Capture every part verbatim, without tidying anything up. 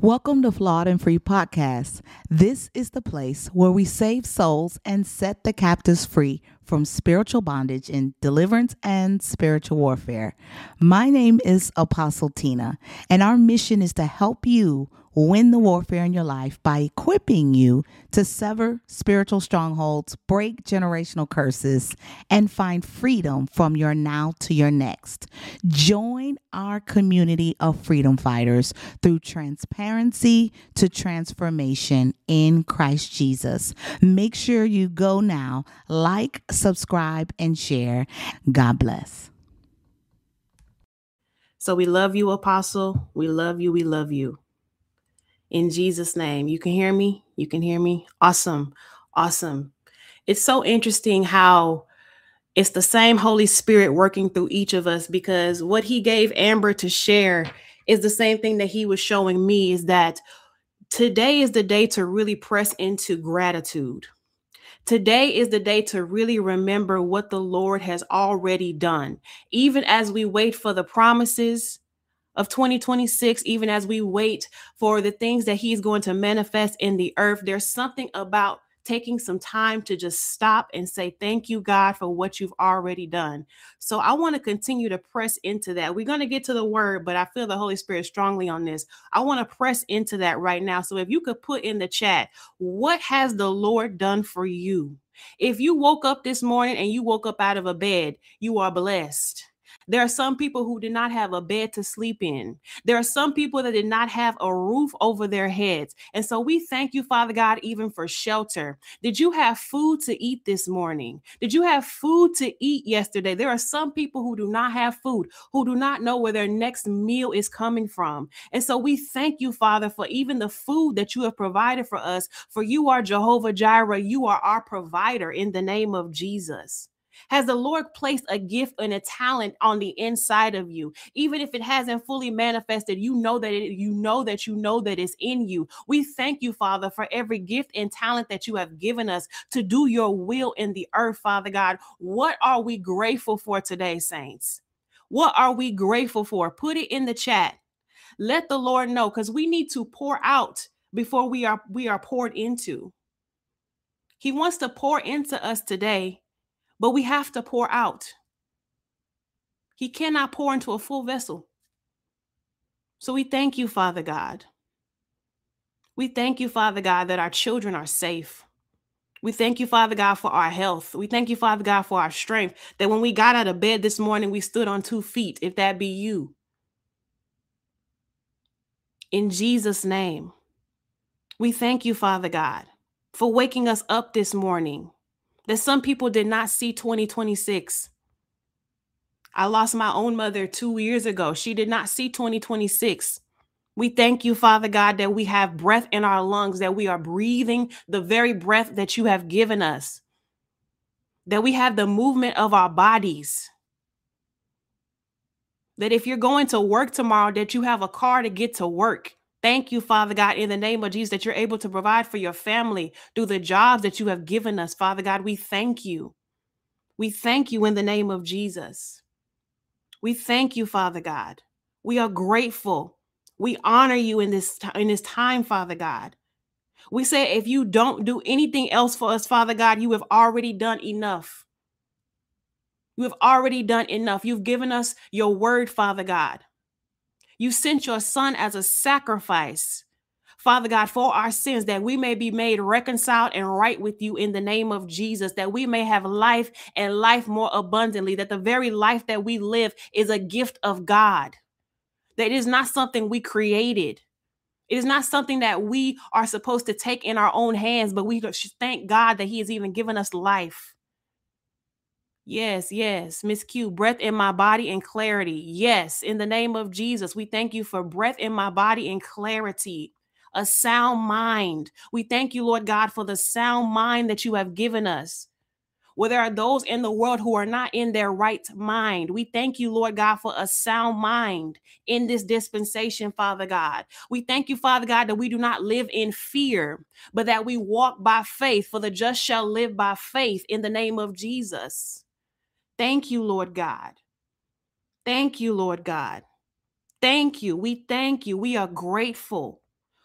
Welcome to Flawed and Free Podcast. This is the place where we save souls and set the captives free from spiritual bondage in deliverance and spiritual warfare. My name is Apostle Tina, and our mission is to help you win the warfare in your life by equipping you to sever spiritual strongholds, break generational curses, and find freedom from your now to your next. Join our community of freedom fighters through transparency to transformation in Christ Jesus. Make sure you go now, like, subscribe, and share. God bless. So we love you, Apostle. We love you. We love you. In Jesus' name. You can hear me? You can hear me? Awesome. Awesome. It's so interesting how it's the same Holy Spirit working through each of us, because what he gave Amber to share is the same thing that he was showing me, is that today is the day to really press into gratitude. Today is the day to really remember what the Lord has already done. Even as we wait for the promises of twenty twenty-six, even as we wait for the things that he's going to manifest in the earth, there's something about taking some time to just stop and say, thank you, God, for what you've already done. So I want to continue to press into that. We're going to get to the word, but I feel the Holy Spirit strongly on this. I want to press into that right now. So if you could put in the chat, what has the Lord done for you? If you woke up this morning and you woke up out of a bed, you are blessed. There are some people who did not have a bed to sleep in. There are some people that did not have a roof over their heads. And so we thank you, Father God, even for shelter. Did you have food to eat this morning? Did you have food to eat yesterday? There are some people who do not have food, who do not know where their next meal is coming from. And so we thank you, Father, for even the food that you have provided for us. For you are Jehovah Jireh. You are our provider in the name of Jesus. Has the Lord placed a gift and a talent on the inside of you? Even if it hasn't fully manifested, you know that it, you know that you know that it's in you. We thank you, Father, for every gift and talent that you have given us to do your will in the earth, Father God. What are we grateful for today, saints? What are we grateful for? Put it in the chat. Let the Lord know, because we need to pour out before we are we are poured into. He wants to pour into us today, but we have to pour out. He cannot pour into a full vessel. So we thank you, Father God. We thank you, Father God, that our children are safe. We thank you, Father God, for our health. We thank you, Father God, for our strength, that when we got out of bed this morning, we stood on two feet, if that be you. In Jesus' name, we thank you, Father God, for waking us up this morning, that some people did not see twenty twenty-six. I lost my own mother two years ago. She did not see twenty twenty-six. We thank you, Father God, that we have breath in our lungs, that we are breathing the very breath that you have given us, that we have the movement of our bodies, that if you're going to work tomorrow, that you have a car to get to work. Thank you, Father God, in the name of Jesus, that you're able to provide for your family through the jobs that you have given us. Father God, we thank you. We thank you in the name of Jesus. We thank you, Father God. We are grateful. We honor you in this, in this time, Father God. We say, if you don't do anything else for us, Father God, you have already done enough. You have already done enough. You've given us your word, Father God. You sent your son as a sacrifice, Father God, for our sins, that we may be made reconciled and right with you in the name of Jesus, that we may have life and life more abundantly, that the very life that we live is a gift of God, that it is not something we created. It is not something that we are supposed to take in our own hands, but we should thank God that he has even given us life. Yes, yes, Miss Q, breath in my body and clarity. Yes, in the name of Jesus, we thank you for breath in my body and clarity, a sound mind. We thank you, Lord God, for the sound mind that you have given us. Where there are those in the world who are not in their right mind. We thank you, Lord God, for a sound mind in this dispensation, Father God. We thank you, Father God, that we do not live in fear, but that we walk by faith, for the just shall live by faith in the name of Jesus. Thank you, Lord God. Thank you, Lord God. Thank you. We thank you. We are grateful.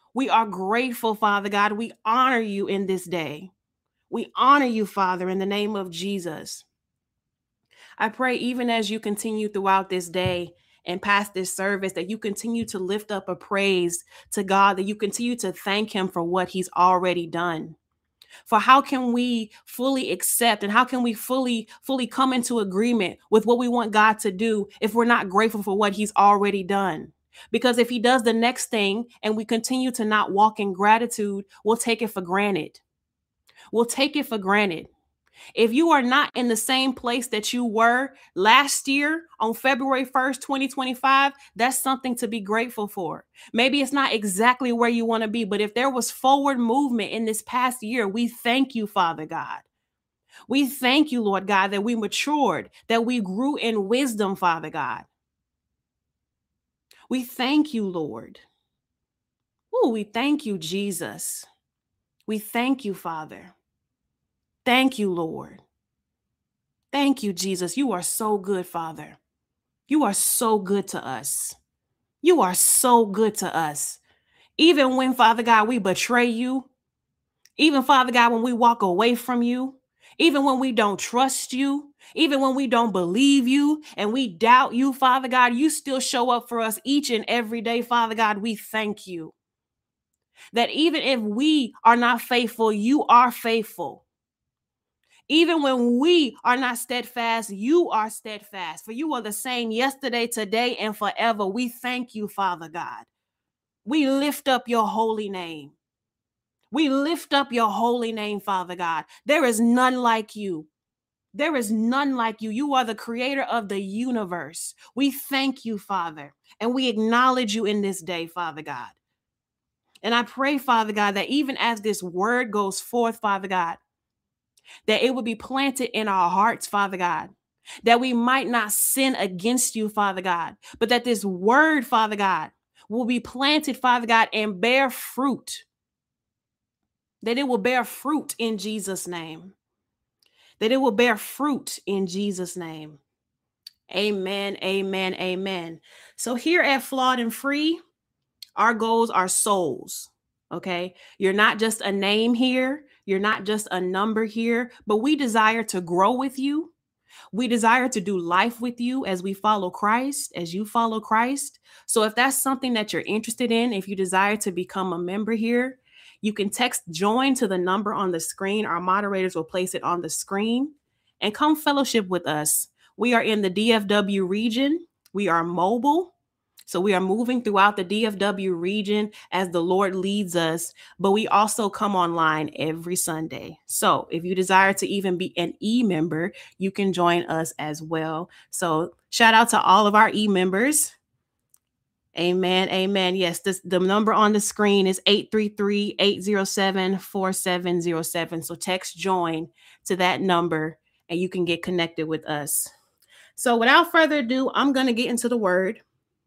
We are grateful, Father God. We honor you in this day. We honor you, Father, in the name of Jesus. I pray even as you continue throughout this day and past this service, that you continue to lift up a praise to God, that you continue to thank him for what he's already done. For how can we fully accept and how can we fully, fully come into agreement with what we want God to do if we're not grateful for what he's already done? Because if he does the next thing and we continue to not walk in gratitude, we'll take it for granted. We'll take it for granted. If you are not in the same place that you were last year on February first, twenty twenty-five, that's something to be grateful for. Maybe it's not exactly where you want to be, but if there was forward movement in this past year, we thank you, Father God. We thank you, Lord God, that we matured, that we grew in wisdom, Father God. We thank you, Lord. Oh, we thank you, Jesus. We thank you, Father. Thank you, Lord. Thank you, Jesus. You are so good, Father. You are so good to us. You are so good to us. Even when, Father God, we betray you, even, Father God, when we walk away from you, even when we don't trust you, even when we don't believe you and we doubt you, Father God, you still show up for us each and every day, Father God. We thank you that even if we are not faithful, you are faithful. Even when we are not steadfast, you are steadfast. For you are the same yesterday, today, and forever. We thank you, Father God. We lift up your holy name. We lift up your holy name, Father God. There is none like you. There is none like you. You are the creator of the universe. We thank you, Father, and we acknowledge you in this day, Father God. And I pray, Father God, that even as this word goes forth, Father God, that it would be planted in our hearts, Father God, that we might not sin against you, Father God, but that this word, Father God, will be planted, Father God, and bear fruit, that it will bear fruit in Jesus' name, that it will bear fruit in Jesus' name. Amen, amen, amen. So here at Flawed and Free, our goals are souls, okay? You're not just a name here. You're not just a number here, but we desire to grow with you. We desire to do life with you as we follow Christ, as you follow Christ. So if that's something that you're interested in, if you desire to become a member here, you can text join to the number on the screen. Our moderators will place it on the screen and come fellowship with us. We are in the D F W region. We are mobile. So we are moving throughout the D F W region as the Lord leads us, but we also come online every Sunday. So if you desire to even be an e-member, you can join us as well. So shout out to all of our e-members. Amen. Amen. Yes, this, the number on the screen is eight three three, eight zero seven, four seven zero seven. So text join to that number and you can get connected with us. So without further ado, I'm going to get into the word.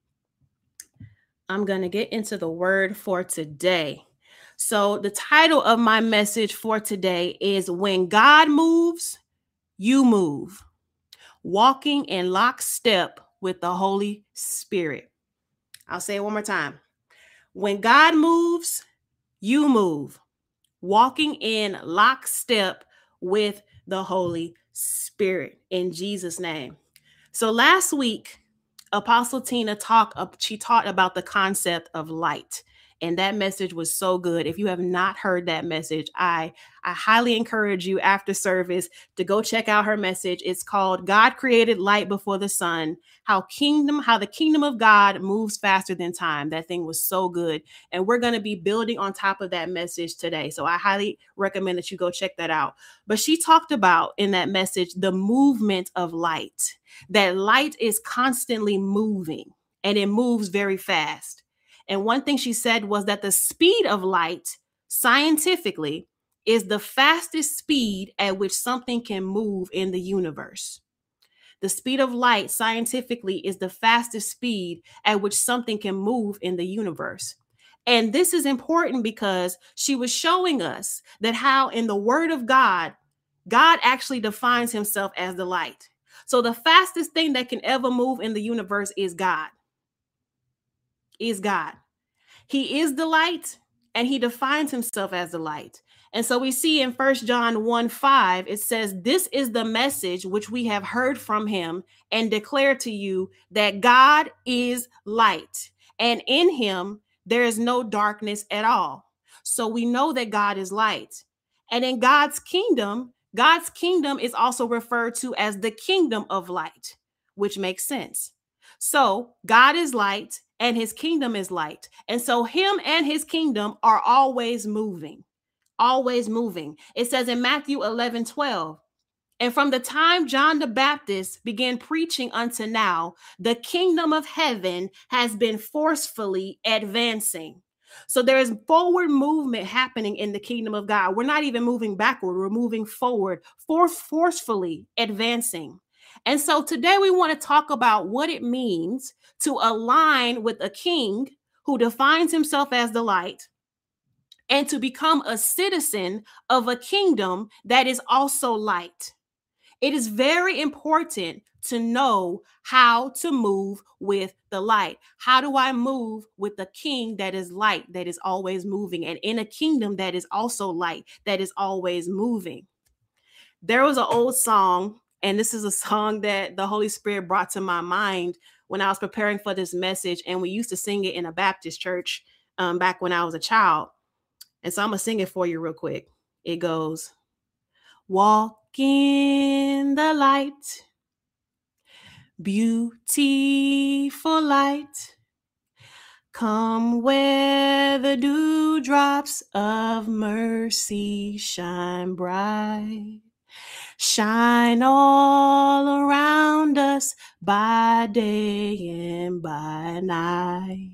I'm going to get into the word for today. So the title of my message for today is When God Moves, You Move. Walking in lockstep with the Holy Spirit. I'll say it one more time. When God moves, you move. Walking in lockstep with the Holy Spirit in Jesus' name. So last week, Apostle Tina talked, she taught about the concept of light. And that message was so good. If you have not heard that message, I, I highly encourage you after service to go check out her message. It's called God Created Light Before the Sun, how kingdom, how the kingdom of God moves faster than time. That thing was so good. And we're going to be building on top of that message today. So I highly recommend that you go check that out. But she talked about in that message, the movement of light, that light is constantly moving and it moves very fast. And one thing she said was that the speed of light, scientifically, is the fastest speed at which something can move in the universe. The speed of light, scientifically, is the fastest speed at which something can move in the universe. And this is important because she was showing us that how in the Word of God, God actually defines himself as the light. So the fastest thing that can ever move in the universe is God. Is God. He is the light. and he defines himself as the light. And so we see in First John one five, it says, this is the message which we have heard from him and declare to you, that God is light, and in him there is no darkness at all. So we know that God is light. And in God's kingdom, God's kingdom is also referred to as the kingdom of light, which makes sense. So God is light and his kingdom is light. And so him and his kingdom are always moving. Always moving. It says in Matthew eleven twelve, and from the time John the Baptist began preaching unto now, the kingdom of heaven has been forcefully advancing. So there is forward movement happening in the kingdom of God. We're not even moving backward. We're moving forward, force, forcefully advancing. And so today we want to talk about what it means to align with a king who defines himself as the light, and to become a citizen of a kingdom that is also light. It is very important to know how to move with the light. How do I move with the king that is light, that is always moving, and in a kingdom that is also light, that is always moving? There was an old song, and this is a song that the Holy Spirit brought to my mind when I was preparing for this message, and we used to sing it in a Baptist church um, back when I was a child. And so I'm going to sing it for you real quick. It goes, walk in the light, beautiful light, come where the dewdrops of mercy shine bright, shine all around us by day and by night.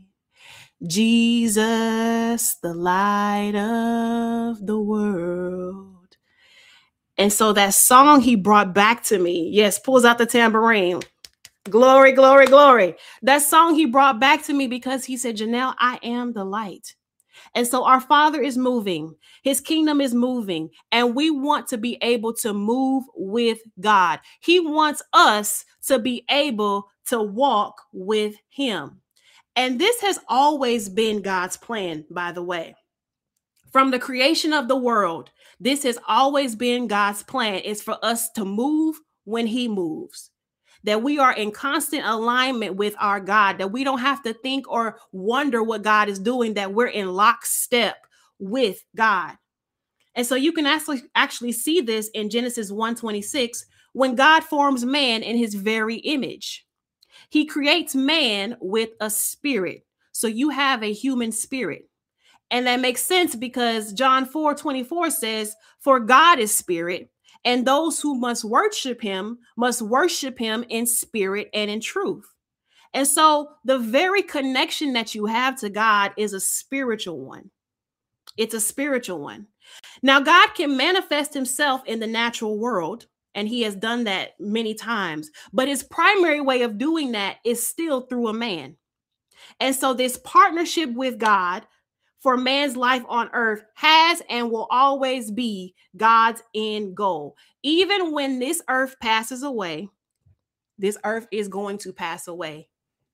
Jesus, the light of the world. And so that song he brought back to me, yes, pulls out the tambourine. Glory, glory, glory. That song he brought back to me because he said, Janelle, I am the light. And so our Father is moving. His kingdom is moving. And we want to be able to move with God. He wants us to be able to walk with him. And this has always been God's plan, by the way. From the creation of the world, this has always been God's plan, is for us to move when he moves, that we are in constant alignment with our God, that we don't have to think or wonder what God is doing, that we're in lockstep with God. And so you can actually, actually see this in Genesis one twenty-six, when God forms man in his very image. He creates man with a spirit. So you have a human spirit. And that makes sense because John four twenty-four says, for God is spirit, and those who must worship him must worship him in spirit and in truth. And so the very connection that you have to God is a spiritual one. It's a spiritual one. Now, God can manifest himself in the natural world, and he has done that many times. But his primary way of doing that is still through a man. And so this partnership with God for man's life on earth has and will always be God's end goal. Even when this earth passes away, this earth is going to pass away.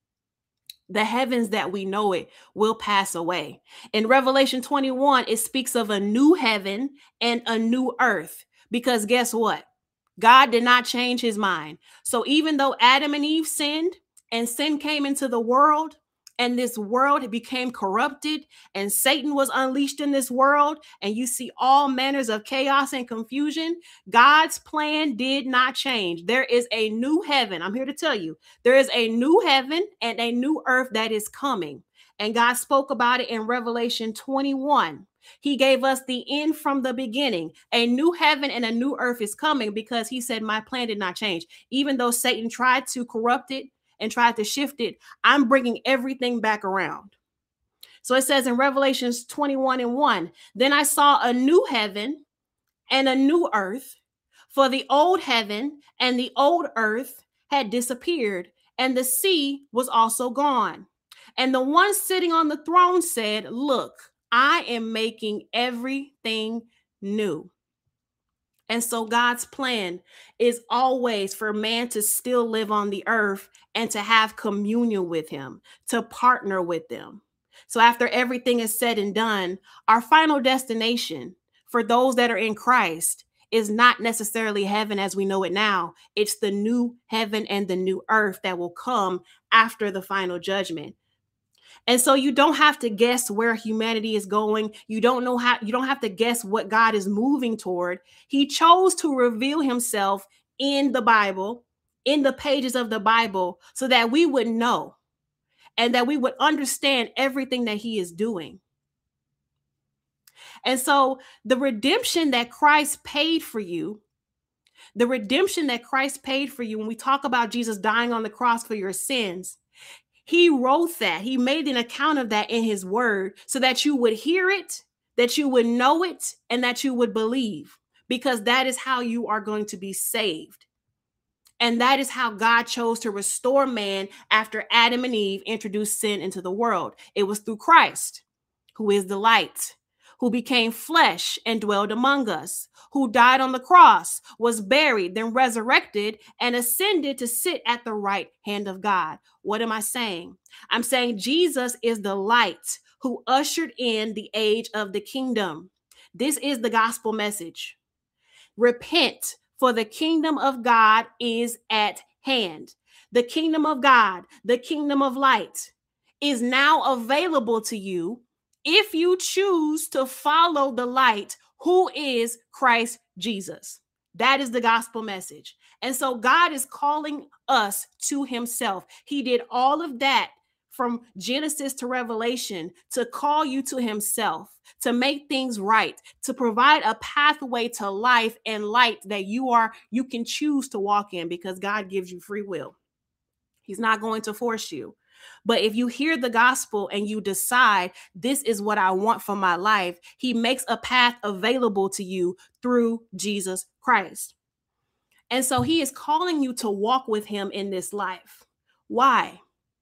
The heavens that we know it will pass away. In Revelation twenty-one, it speaks of a new heaven and a new earth, because guess what? God did not change his mind. So even though Adam and Eve sinned and sin came into the world, and this world became corrupted, and Satan was unleashed in this world, and you see all manners of chaos and confusion, God's plan did not change. There is a new heaven. I'm here to tell you, there is a new heaven and a new earth that is coming. And God spoke about it in Revelation twenty-one. He gave us the end from the beginning. A new heaven and a new earth is coming because he said, my plan did not change. Even though Satan tried to corrupt it and tried to shift it, I'm bringing everything back around. So it says in Revelations twenty-one and one, then I saw a new heaven and a new earth, for the old heaven and the old earth had disappeared, and the sea was also gone. And the one sitting on the throne said, look, I am making everything new. And so God's plan is always for man to still live on the earth and to have communion with him, to partner with them. So after everything is said and done, our final destination for those that are in Christ is not necessarily heaven as we know it now. It's the new heaven and the new earth that will come after the final judgment. And so you don't have to guess where humanity is going. You don't know how, you don't have to guess what God is moving toward. He chose to reveal himself in the Bible, in the pages of the Bible, so that we would know and that we would understand everything that he is doing. And so the redemption that Christ paid for you, the redemption that Christ paid for you, when we talk about Jesus dying on the cross for your sins, he wrote that. He made an account of that in his word so that you would hear it, that you would know it, and that you would believe, because that is how you are going to be saved. And that is how God chose to restore man after Adam and Eve introduced sin into the world. It was through Christ, who is the light, who became flesh and dwelled among us, who died on the cross, was buried, then resurrected and ascended to sit at the right hand of God. What am I saying? I'm saying Jesus is the light who ushered in the age of the kingdom. This is the gospel message. Repent, for the kingdom of God is at hand. The kingdom of God, the kingdom of light, is now available to you if you choose to follow the light, who is Christ Jesus. That is the gospel message. And so God is calling us to himself. He did all of that from Genesis to Revelation to call you to himself, to make things right, to provide a pathway to life and light that you are, you can choose to walk in, because God gives you free will. He's not going to force you. But if you hear the gospel and you decide this is what I want for my life, he makes a path available to you through Jesus Christ. And so he is calling you to walk with him in this life. Why?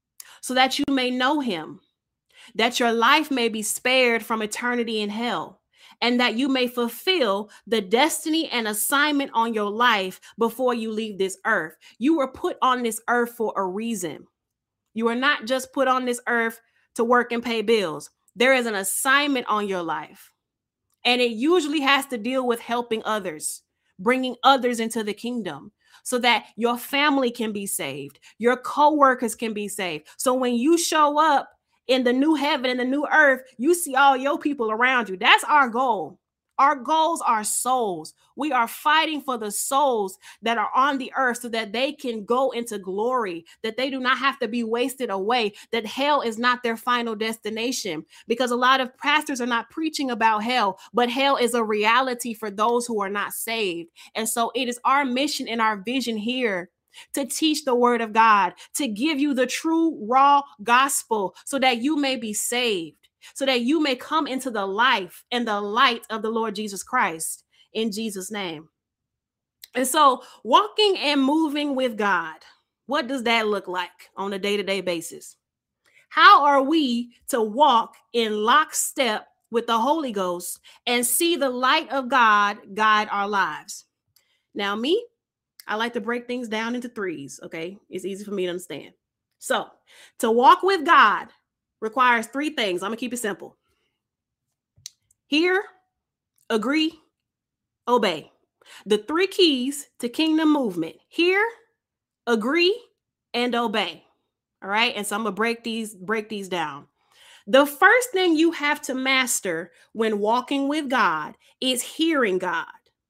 So that you may know him, that your life may be spared from eternity in hell, and that you may fulfill the destiny and assignment on your life before you leave this earth. You were put on this earth for a reason. You are not just put on this earth to work and pay bills. There is an assignment on your life, and it usually has to deal with helping others, bringing others into the kingdom so that your family can be saved, your co-workers can be saved. So when you show up in the new heaven and the new earth, you see all your people around you. That's our goal. Our goals are souls. We are fighting for the souls that are on the earth so that they can go into glory, that they do not have to be wasted away, that hell is not their final destination. Because a lot of pastors are not preaching about hell, but hell is a reality for those who are not saved. And so it is our mission and our vision here to teach the word of God, to give you the true raw gospel so that you may be saved, so that you may come into the life and the light of the Lord Jesus Christ, in Jesus' name. And so walking and moving with God, what does that look like on a day-to-day basis? How are we to walk in lockstep with the Holy Ghost and see the light of God guide our lives? Now, me, I like to break things down into threes, okay? It's easy for me to understand. So to walk with God requires three things. I'm going to keep it simple. Hear, agree, obey. The three keys to kingdom movement: hear, agree, and obey. All right. And so I'm going to break these, break these down. The first thing you have to master when walking with God is hearing God.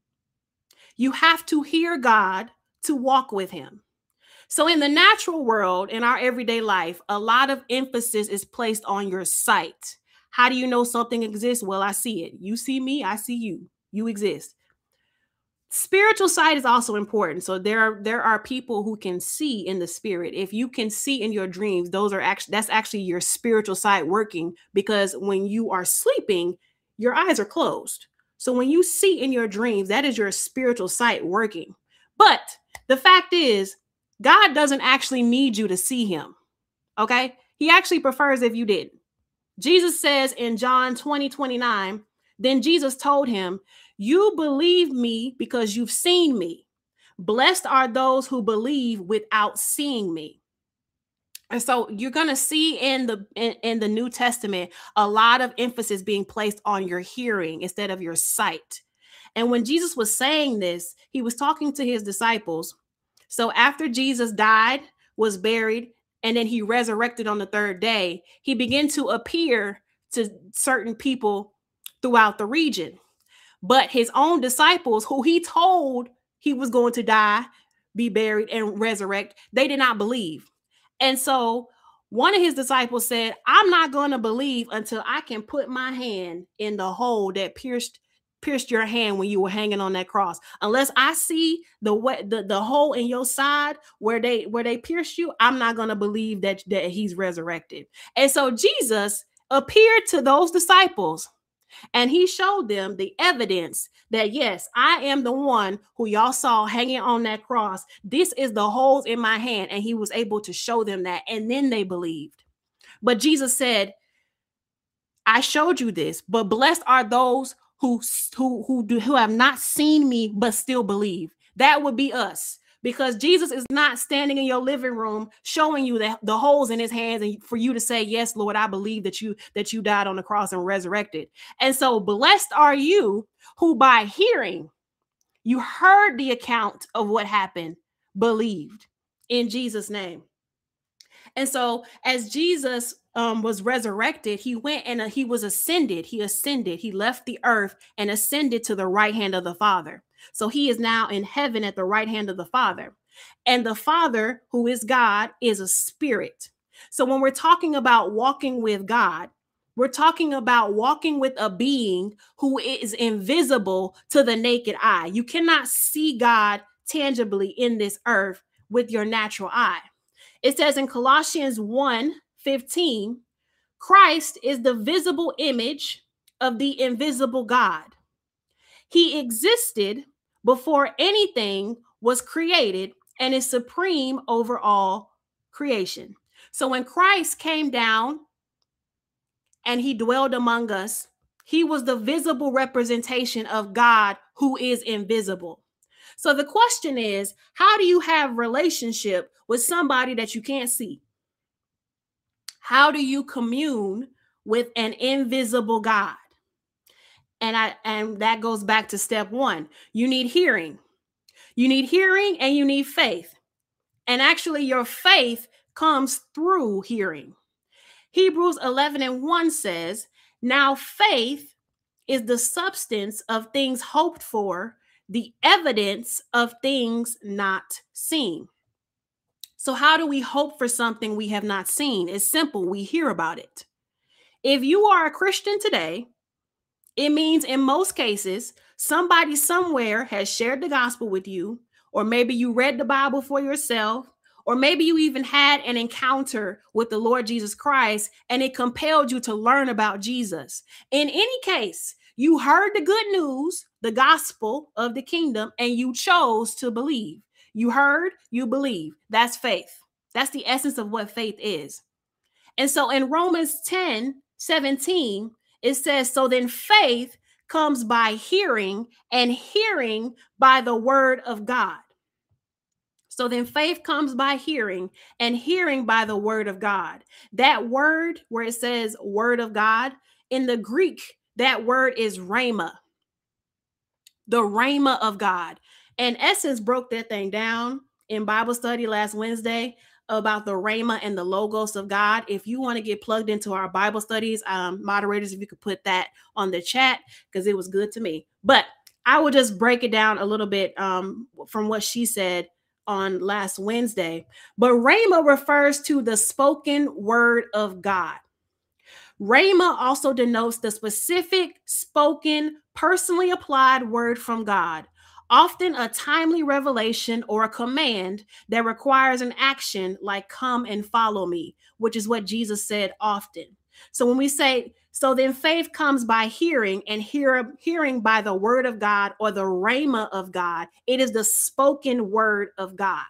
You have to hear God to walk with him. So in the natural world, in our everyday life, a lot of emphasis is placed on your sight. How do you know something exists? Well, I see it. You see me, I see you. You exist. Spiritual sight is also important. So there are, there are people who can see in the spirit. If you can see in your dreams, those are actually, that's actually your spiritual sight working, because when you are sleeping, your eyes are closed. So when you see in your dreams, that is your spiritual sight working. But the fact is, God doesn't actually need you to see him. Okay. He actually prefers if you didn't. Jesus says in John twenty, twenty-nine, then Jesus told him, you believe me because you've seen me. Blessed are those who believe without seeing me. And so you're going to see in the in, in the New Testament a lot of emphasis being placed on your hearing instead of your sight. And when Jesus was saying this, he was talking to his disciples. So after Jesus died, was buried, and then he resurrected on the third day, he began to appear to certain people throughout the region. But his own disciples, who he told he was going to die, be buried, and resurrect, they did not believe. And so one of his disciples said, I'm not going to believe until I can put my hand in the hole that pierced pierced your hand when you were hanging on that cross. Unless I see the what the, the hole in your side where they where they pierced you, I'm not going to believe that, that he's resurrected. And so Jesus appeared to those disciples, and he showed them the evidence that, yes, I am the one who y'all saw hanging on that cross. This is the holes in my hand. And he was able to show them that. And then they believed. But Jesus said, I showed you this, but blessed are those who, who, who, do, who have not seen me, but still believe. That would be us. Because Jesus is not standing in your living room showing you the, the holes in his hands and for you to say, yes, Lord, I believe that you that you died on the cross and resurrected. And so blessed are you who by hearing, you heard the account of what happened, believed in Jesus' name. And so as Jesus um, was resurrected, he went and uh, he was ascended. He ascended. He left the earth and ascended to the right hand of the Father. So he is now in heaven at the right hand of the Father. And the Father, who is God, is a spirit. So when we're talking about walking with God, we're talking about walking with a being who is invisible to the naked eye. You cannot see God tangibly in this earth with your natural eye. It says in Colossians one fifteen, Christ is the visible image of the invisible God. He existed before anything was created and is supreme over all creation. So when Christ came down and he dwelled among us, he was the visible representation of God who is invisible. So the question is, how do you have relationship with somebody that you can't see? How do you commune with an invisible God? And I and that goes back to step one. You need hearing. You need hearing and you need faith. And actually your faith comes through hearing. Hebrews eleven and one says, now faith is the substance of things hoped for, the evidence of things not seen. So how do we hope for something we have not seen? It's simple. We hear about it. If you are a Christian today, it means in most cases, somebody somewhere has shared the gospel with you, or maybe you read the Bible for yourself, or maybe you even had an encounter with the Lord Jesus Christ and it compelled you to learn about Jesus. In any case, you heard the good news, the gospel of the kingdom, and you chose to believe. You heard, you believe. That's faith. That's the essence of what faith is. And so in Romans ten seventeen, it says, so then faith comes by hearing, and hearing by the word of God. So then faith comes by hearing, and hearing by the word of God. That word where it says word of God, in the Greek, that word is rhema, the rhema of God. And Essence broke that thing down in Bible study last Wednesday about the rhema and the logos of God. If you want to get plugged into our Bible studies, um, moderators, if you could put that on the chat, because it was good to me. But I will just break it down a little bit um, from what she said on last Wednesday. But rhema refers to the spoken word of God. Rhema also denotes the specific, spoken, personally applied word from God, often a timely revelation or a command that requires an action like come and follow me, which is what Jesus said often. So when we say, so then faith comes by hearing, and hear, hearing by the word of God, or the rhema of God, it is the spoken word of God.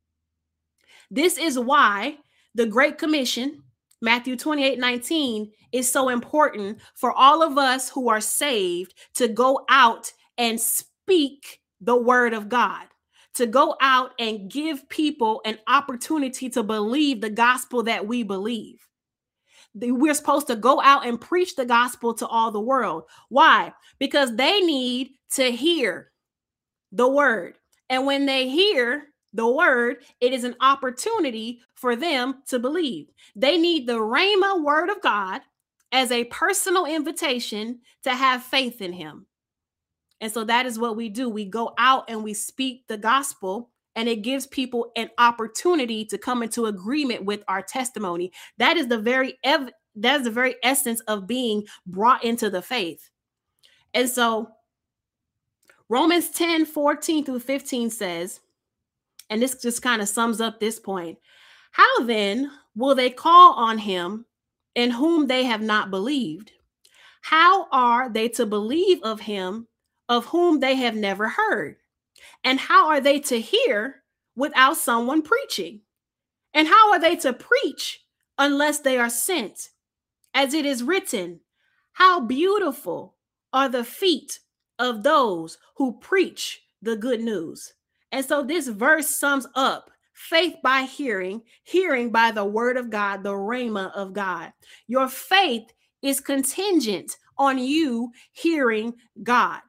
This is why the Great Commission, Matthew twenty-eight nineteen, is so important for all of us who are saved to go out and speak the word of God. to go out and give people an opportunity to believe the gospel that we believe. We're supposed to go out and preach the gospel to all the world. Why? Because they need to hear the word. And when they hear the word, it is an opportunity for them to believe. They need the Rhema word of God as a personal invitation to have faith in him. And so that is what we do. We go out and we speak the gospel, and it gives people an opportunity to come into agreement with our testimony. That is the very ev- that is the very essence of being brought into the faith. And so Romans ten, fourteen through fifteen says, and this just kind of sums up this point, how then will they call on him in whom they have not believed? How are they to believe of him of whom they have never heard? And how are they to hear without someone preaching? And how are they to preach unless they are sent? As it is written, how beautiful are the feet of those who preach the good news. And so this verse sums up faith by hearing, hearing by the word of God, the rhema of God. Your faith is contingent on you hearing God.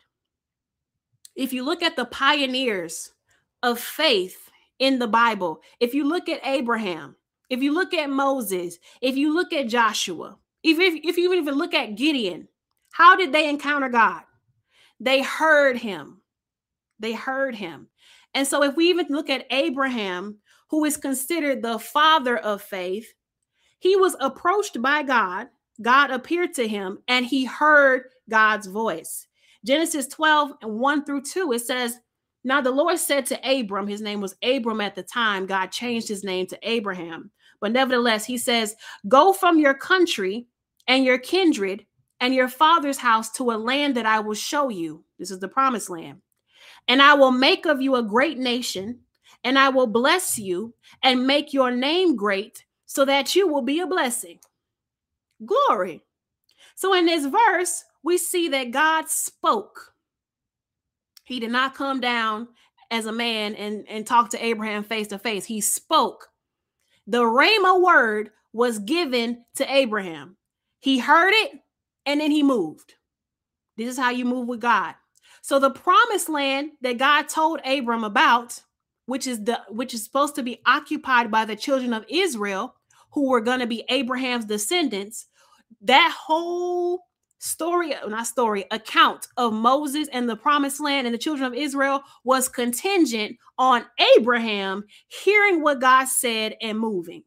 If you look at the pioneers of faith in the Bible, if you look at Abraham, if you look at Moses, if you look at Joshua, if, if, if you even look at Gideon, how did they encounter God? They heard him. They heard him. And so if we even look at Abraham, who is considered the father of faith, he was approached by God. God appeared to him and he heard God's voice. Genesis twelve and one through two, it says, now the Lord said to Abram, his name was Abram at the time. God changed his name to Abraham. But nevertheless, he says, go from your country and your kindred and your father's house to a land that I will show you. This is the promised land. And I will make of you a great nation, and I will bless you and make your name great so that you will be a blessing. Glory. So in this verse, we see that God spoke. He did not come down as a man and, and talk to Abraham face to face. He spoke. The Rhema word was given to Abraham. He heard it and then he moved. This is how you move with God. So the promised land that God told Abram about, which is the which is supposed to be occupied by the children of Israel, who were going to be Abraham's descendants, that whole story, not story, account of Moses and the promised land and the children of Israel was contingent on Abraham hearing what God said and moving.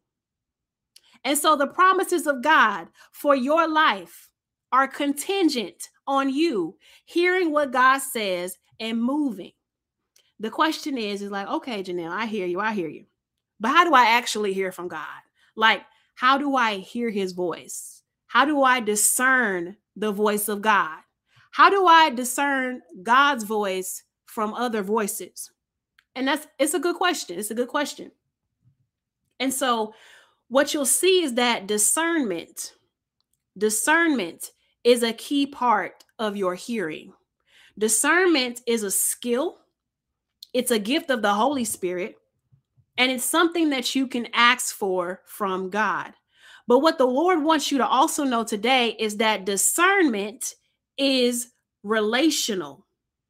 And so the promises of God for your life are contingent on you hearing what God says and moving. The question is, is like, okay, Janelle, I hear you. I hear you. But how do I actually hear from God? Like, how do I hear his voice? How do I discern the voice of God? How do I discern God's voice from other voices? And that's, it's a good question. It's a good question. And so what you'll see is that discernment, discernment is a key part of your hearing. Discernment is a skill. It's a gift of the Holy Spirit, and it's something that you can ask for from God. But what the Lord wants you to also know today is that discernment is relational.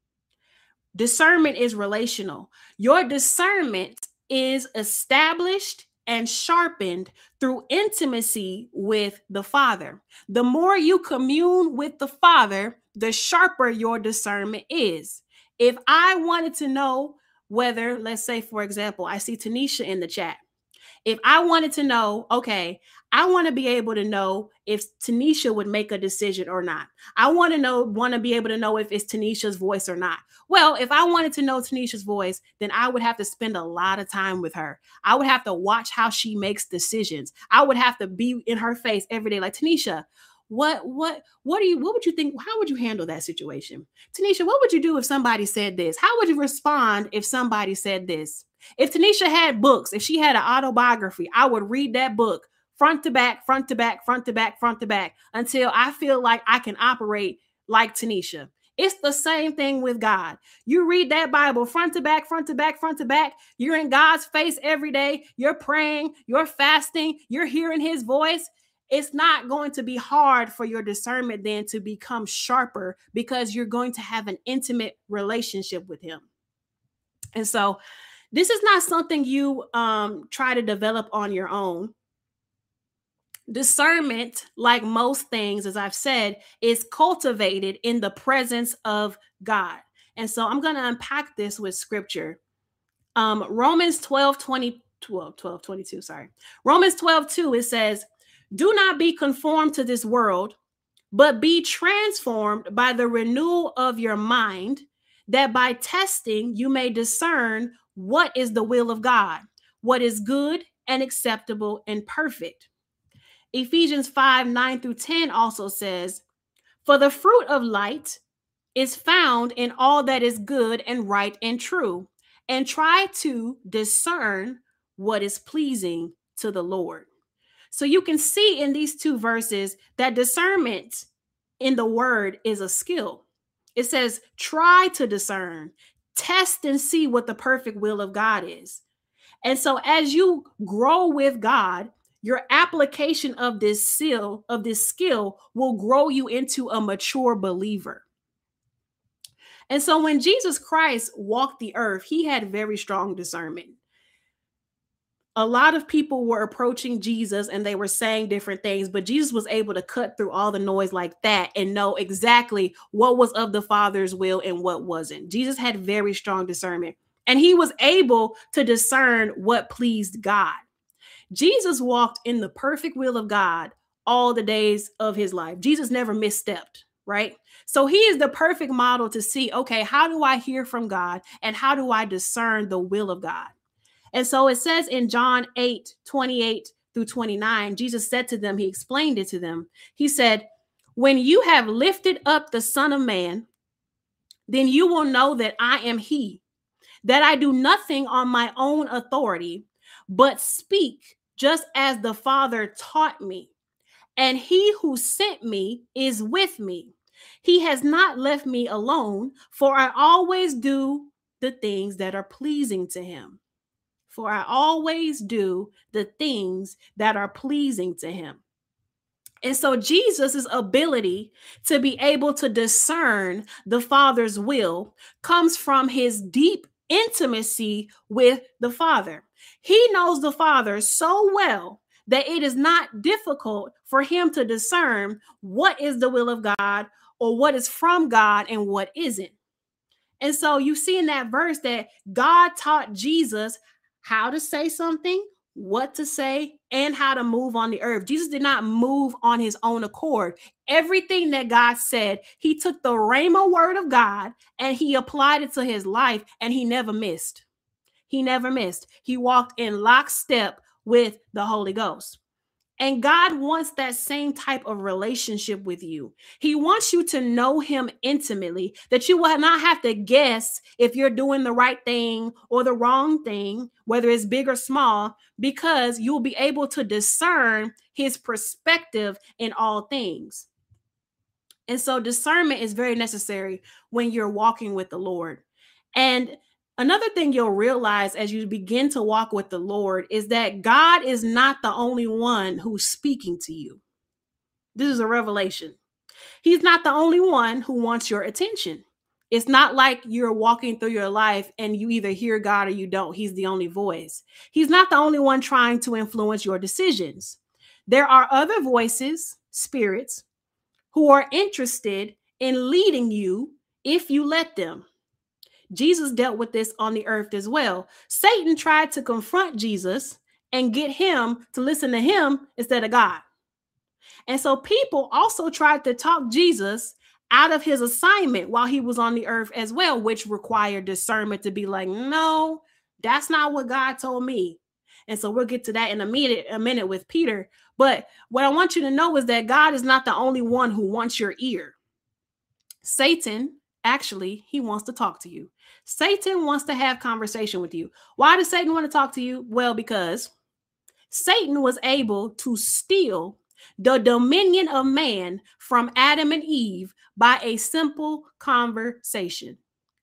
Discernment is relational. Your discernment is established and sharpened through intimacy with the Father. The more you commune with the Father, the sharper your discernment is. If I wanted to know whether, let's say, for example, I see Tanisha in the chat. If I wanted to know, okay, I want to be able to know if Tanisha would make a decision or not. I want to know, want to be able to know if it's Tanisha's voice or not. Well, if I wanted to know Tanisha's voice, then I would have to spend a lot of time with her. I would have to watch how she makes decisions. I would have to be in her face every day. Like, Tanisha, what, what, what do you, what would you think? How would you handle that situation? Tanisha, what would you do if somebody said this? How would you respond if somebody said this? If Tanisha had books, if she had an autobiography, I would read that book front to back, front to back, front to back, front to back, until I feel like I can operate like Tanisha. It's the same thing with God. You read that Bible front to back, front to back, front to back. You're in God's face every day. You're praying, you're fasting, you're hearing his voice. It's not going to be hard for your discernment then to become sharper because you're going to have an intimate relationship with him. And so this is not something you um, try to develop on your own. Discernment, like most things, as I've said, is cultivated in the presence of God. And so I'm going to unpack this with scripture. Um, Romans twelve, twenty, twelve, twelve, twenty-two, sorry. Romans twelve, two, it says, do not be conformed to this world, but be transformed by the renewal of your mind, that by testing you may discern what is the will of God, what is good and acceptable and perfect. Ephesians five, nine through ten also says, for the fruit of light is found in all that is good and right and true, and try to discern what is pleasing to the Lord. So you can see in these two verses that discernment in the word is a skill. It says, try to discern, test and see what the perfect will of God is. And so as you grow with God, your application of this skill, of this skill will grow you into a mature believer. And so when Jesus Christ walked the earth, he had very strong discernment. A lot of people were approaching Jesus and they were saying different things, but Jesus was able to cut through all the noise like that and know exactly what was of the Father's will and what wasn't. Jesus had very strong discernment, and he was able to discern what pleased God. Jesus walked in the perfect will of God all the days of his life. Jesus never misstepped, right? So he is the perfect model to see, okay, how do I hear from God and how do I discern the will of God? And so it says in John eight, twenty-eight through twenty-nine, Jesus said to them, he explained it to them. He said, when you have lifted up the Son of Man, then you will know that I am he, that I do nothing on my own authority, but speak just as the Father taught me. And he who sent me is with me. He has not left me alone, for I always do the things that are pleasing to him. For I always do the things that are pleasing to him. And so Jesus's ability to be able to discern the Father's will comes from his deep intimacy with the Father. He knows the Father so well that it is not difficult for him to discern what is the will of God or what is from God and what isn't. And so you see in that verse that God taught Jesus how to say something, what to say, and how to move on the earth. Jesus did not move on his own accord. Everything that God said, he took the Rhema word of God and he applied it to his life, and he never missed. He never missed. He walked in lockstep with the Holy Ghost. And God wants that same type of relationship with you. He wants you to know him intimately, that you will not have to guess if you're doing the right thing or the wrong thing, whether it's big or small, because you'll be able to discern his perspective in all things. And so discernment is very necessary when you're walking with the Lord. And another thing you'll realize as you begin to walk with the Lord is that God is not the only one who's speaking to you. This is a revelation. He's not the only one who wants your attention. It's not like you're walking through your life and you either hear God or you don't. He's the only voice. He's not the only one trying to influence your decisions. There are other voices, spirits, who are interested in leading you if you let them. Jesus dealt with this on the earth as well. Satan tried to confront Jesus and get him to listen to him instead of God. And so people also tried to talk Jesus out of his assignment while he was on the earth as well, which required discernment to be like, no, that's not what God told me. And so we'll get to that in a minute, a minute with Peter. But what I want you to know is that God is not the only one who wants your ear. Satan, actually, he wants to talk to you. Satan wants to have conversation with you. Why does Satan want to talk to you? Well, because Satan was able to steal the dominion of man from Adam and Eve by a simple conversation.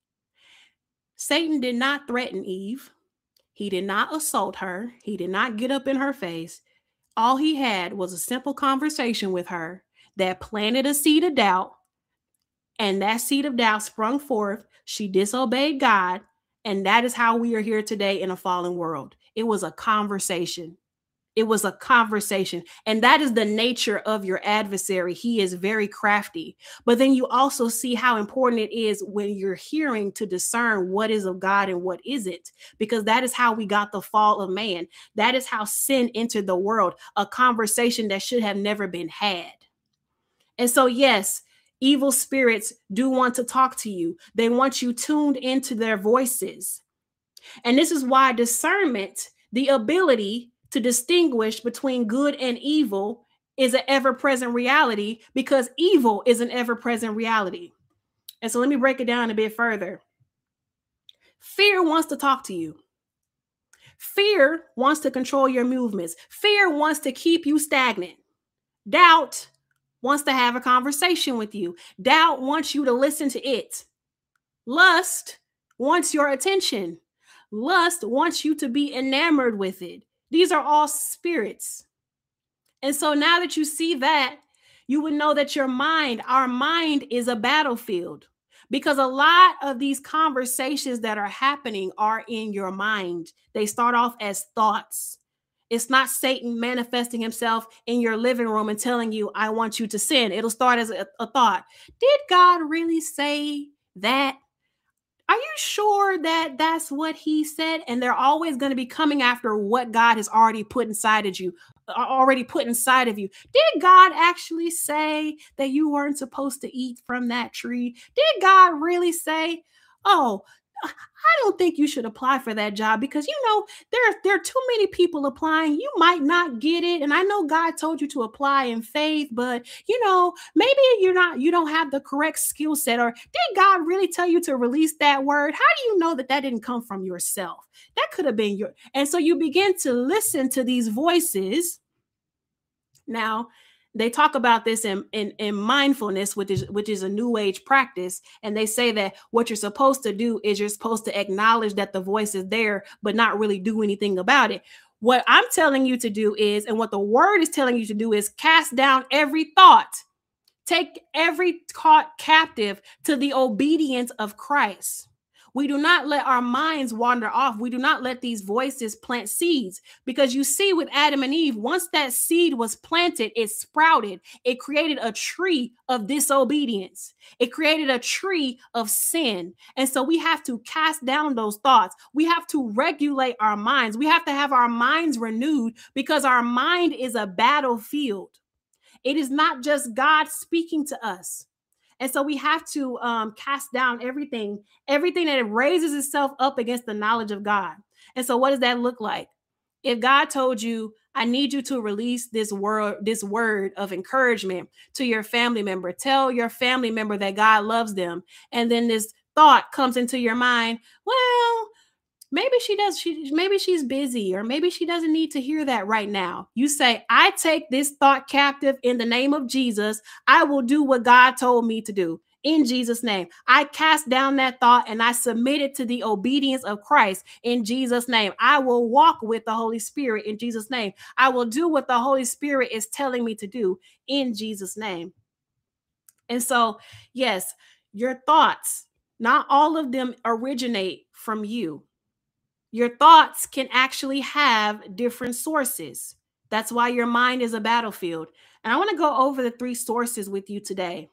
Satan did not threaten Eve. He did not assault her. He did not get up in her face. All he had was a simple conversation with her that planted a seed of doubt. And that seed of doubt sprung forth. She disobeyed God. And that is how we are here today in a fallen world. It was a conversation. It was a conversation. And that is the nature of your adversary. He is very crafty. But then you also see how important it is when you're hearing to discern what is of God and what isn't, because that is how we got the fall of man. That is how sin entered the world, a conversation that should have never been had. And so, yes, evil spirits do want to talk to you. They want you tuned into their voices. And this is why discernment, the ability to distinguish between good and evil, is an ever-present reality, because evil is an ever-present reality. And so let me break it down a bit further. Fear wants to talk to you. Fear wants to control your movements. Fear wants to keep you stagnant. Doubt wants to have a conversation with you. Doubt wants you to listen to it. Lust wants your attention. Lust wants you to be enamored with it. These are all spirits. And so now that you see that, you would know that your mind, our mind is a battlefield, because a lot of these conversations that are happening are in your mind. They start off as thoughts. It's not Satan manifesting himself in your living room and telling you, I want you to sin. It'll start as a, a thought. Did God really say that? Are you sure that that's what he said? And they're always going to be coming after what God has already put inside of you, already put inside of you. Did God actually say that you weren't supposed to eat from that tree? Did God really say, oh, I don't think you should apply for that job, because, you know, there, there are too many people applying. You might not get it. And I know God told you to apply in faith, but, you know, maybe you're not, you don't have the correct skill set. Or did God really tell you to release that word? How do you know that that didn't come from yourself? That could have been your, and so you begin to listen to these voices. Now, they talk about this in, in, in mindfulness, which is which is a new age practice. And they say that what you're supposed to do is you're supposed to acknowledge that the voice is there, but not really do anything about it. What I'm telling you to do is, and what the word is telling you to do, is cast down every thought. Take every thought captive to the obedience of Christ. We do not let our minds wander off. We do not let these voices plant seeds, because you see with Adam and Eve, once that seed was planted, it sprouted. It created a tree of disobedience. It created a tree of sin. And so we have to cast down those thoughts. We have to regulate our minds. We have to have our minds renewed, because our mind is a battlefield. It is not just God speaking to us. And so we have to um, cast down everything, everything that raises itself up against the knowledge of God. And so what does that look like? If God told you, I need you to release this word, this word of encouragement to your family member, tell your family member that God loves them. And then this thought comes into your mind, well, maybe she does. She maybe she's busy, or maybe she doesn't need to hear that right now. You say, I take this thought captive in the name of Jesus. I will do what God told me to do in Jesus' name. I cast down that thought and I submit it to the obedience of Christ in Jesus' name. I will walk with the Holy Spirit in Jesus' name. I will do what the Holy Spirit is telling me to do in Jesus' name. And so, yes, your thoughts, not all of them originate from you. Your thoughts can actually have different sources. That's why your mind is a battlefield. And I want to go over the three sources with you today.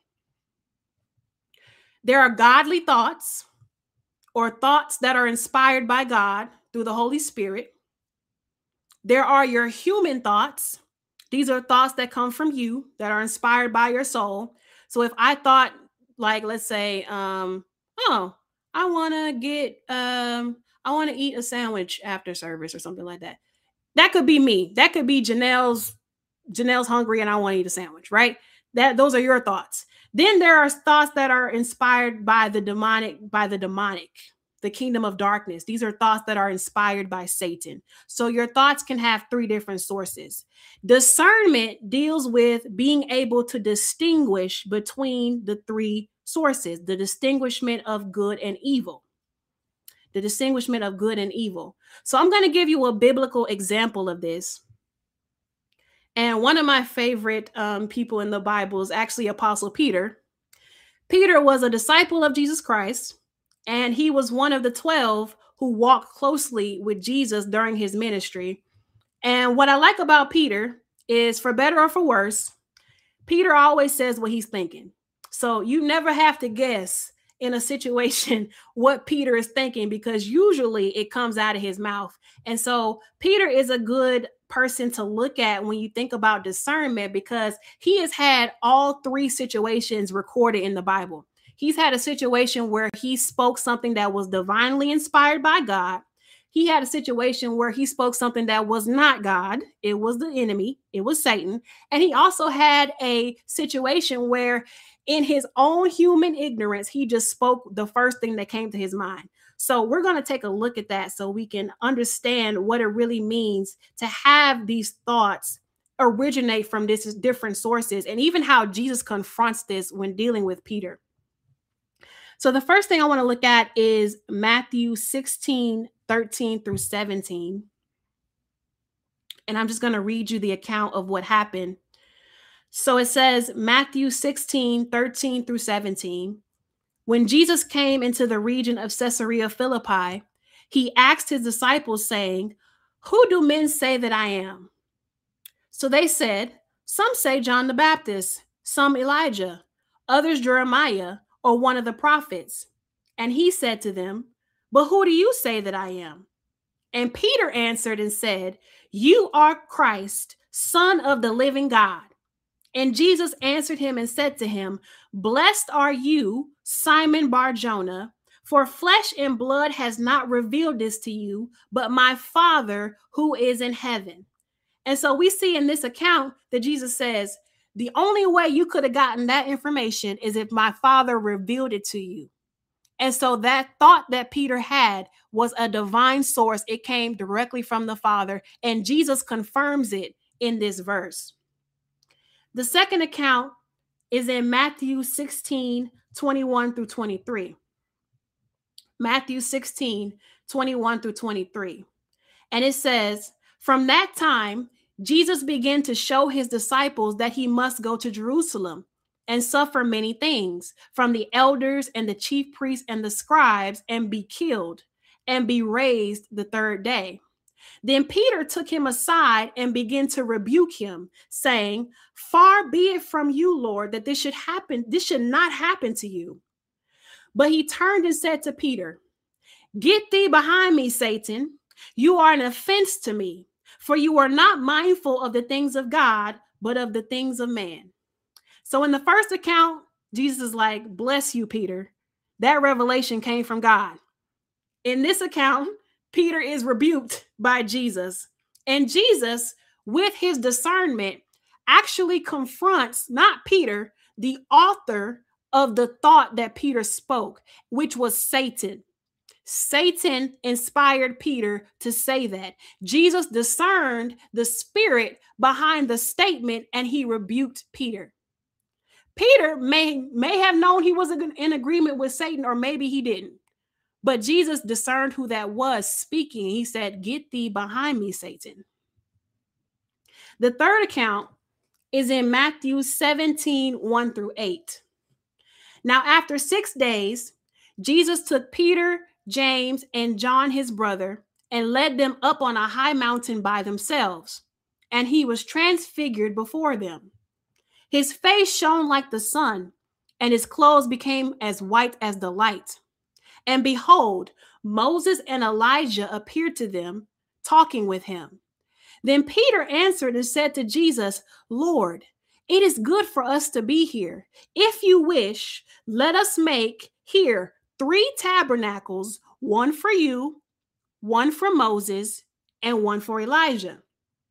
There are godly thoughts, or thoughts that are inspired by God through the Holy Spirit. There are your human thoughts. These are thoughts that come from you, that are inspired by your soul. So if I thought, like, let's say, um, oh, I want to get, um, I want to eat a sandwich after service or something like that. That could be me. That could be Janelle's, Janelle's hungry and I want to eat a sandwich, right? That those are your thoughts. Then there are thoughts that are inspired by the demonic, by the demonic. the kingdom of darkness. These are thoughts that are inspired by Satan. So your thoughts can have three different sources. Discernment deals with being able to distinguish between the three sources, the distinguishment of good and evil. The distinguishment of good and evil. So I'm going to give you a biblical example of this. And one of my favorite um, people in the Bible is actually Apostle Peter. Peter was a disciple of Jesus Christ, and he was one of the twelve who walked closely with Jesus during his ministry. And what I like about Peter is, for better or for worse, Peter always says what he's thinking. So you never have to guess in a situation what Peter is thinking, because usually it comes out of his mouth. And so Peter is a good person to look at when you think about discernment, because he has had all three situations recorded in the Bible. He's had a situation where he spoke something that was divinely inspired by God. He had a situation where he spoke something that was not God. It was the enemy. It was Satan. And he also had a situation where, in his own human ignorance, he just spoke the first thing that came to his mind. So we're going to take a look at that so we can understand what it really means to have these thoughts originate from these different sources, and even how Jesus confronts this when dealing with Peter. So the first thing I want to look at is Matthew sixteen, thirteen through seventeen. And I'm just going to read you the account of what happened. So it says, Matthew sixteen, thirteen through seventeen. When Jesus came into the region of Caesarea Philippi, he asked his disciples, saying, "Who do men say that I am?" So they said, "Some say John the Baptist, some Elijah, others Jeremiah, or one of the prophets." And he said to them, "But who do you say that I am?" And Peter answered and said, "You are Christ, Son of the living God." And Jesus answered him and said to him, "Blessed are you, Simon Bar-Jonah, for flesh and blood has not revealed this to you, but my Father who is in heaven." And so we see in this account that Jesus says, the only way you could have gotten that information is if my Father revealed it to you. And so that thought that Peter had was a divine source. It came directly from the Father, and Jesus confirms it in this verse. The second account is in Matthew sixteen, twenty-one through twenty-three. Matthew sixteen, twenty-one through twenty-three. And it says, "From that time, Jesus began to show his disciples that he must go to Jerusalem and suffer many things from the elders and the chief priests and the scribes, and be killed and be raised the third day." Then Peter took him aside and began to rebuke him, saying, "Far be it from you, Lord, that this should happen. This should not happen to you." But he turned and said to Peter, "Get thee behind me, Satan. You are an offense to me, for you are not mindful of the things of God, but of the things of man." So in the first account, Jesus is like, "Bless you, Peter. That revelation came from God." In this account, Peter is rebuked by Jesus. And Jesus, with his discernment, actually confronts not Peter, the author of the thought that Peter spoke, which was Satan. Satan inspired Peter to say that. Jesus discerned the spirit behind the statement, and he rebuked Peter. Peter may, may have known he was in agreement with Satan, or maybe he didn't. But Jesus discerned who that was speaking. He said, "Get thee behind me, Satan." The third account is in Matthew seventeen, one through eight. Now, after six days, Jesus took Peter, James, and John, his brother, and led them up on a high mountain by themselves. And he was transfigured before them. His face shone like the sun, and his clothes became as white as the light. And behold, Moses and Elijah appeared to them, talking with him. Then Peter answered and said to Jesus, "Lord, it is good for us to be here. If you wish, let us make here three tabernacles, one for you, one for Moses, and one for Elijah."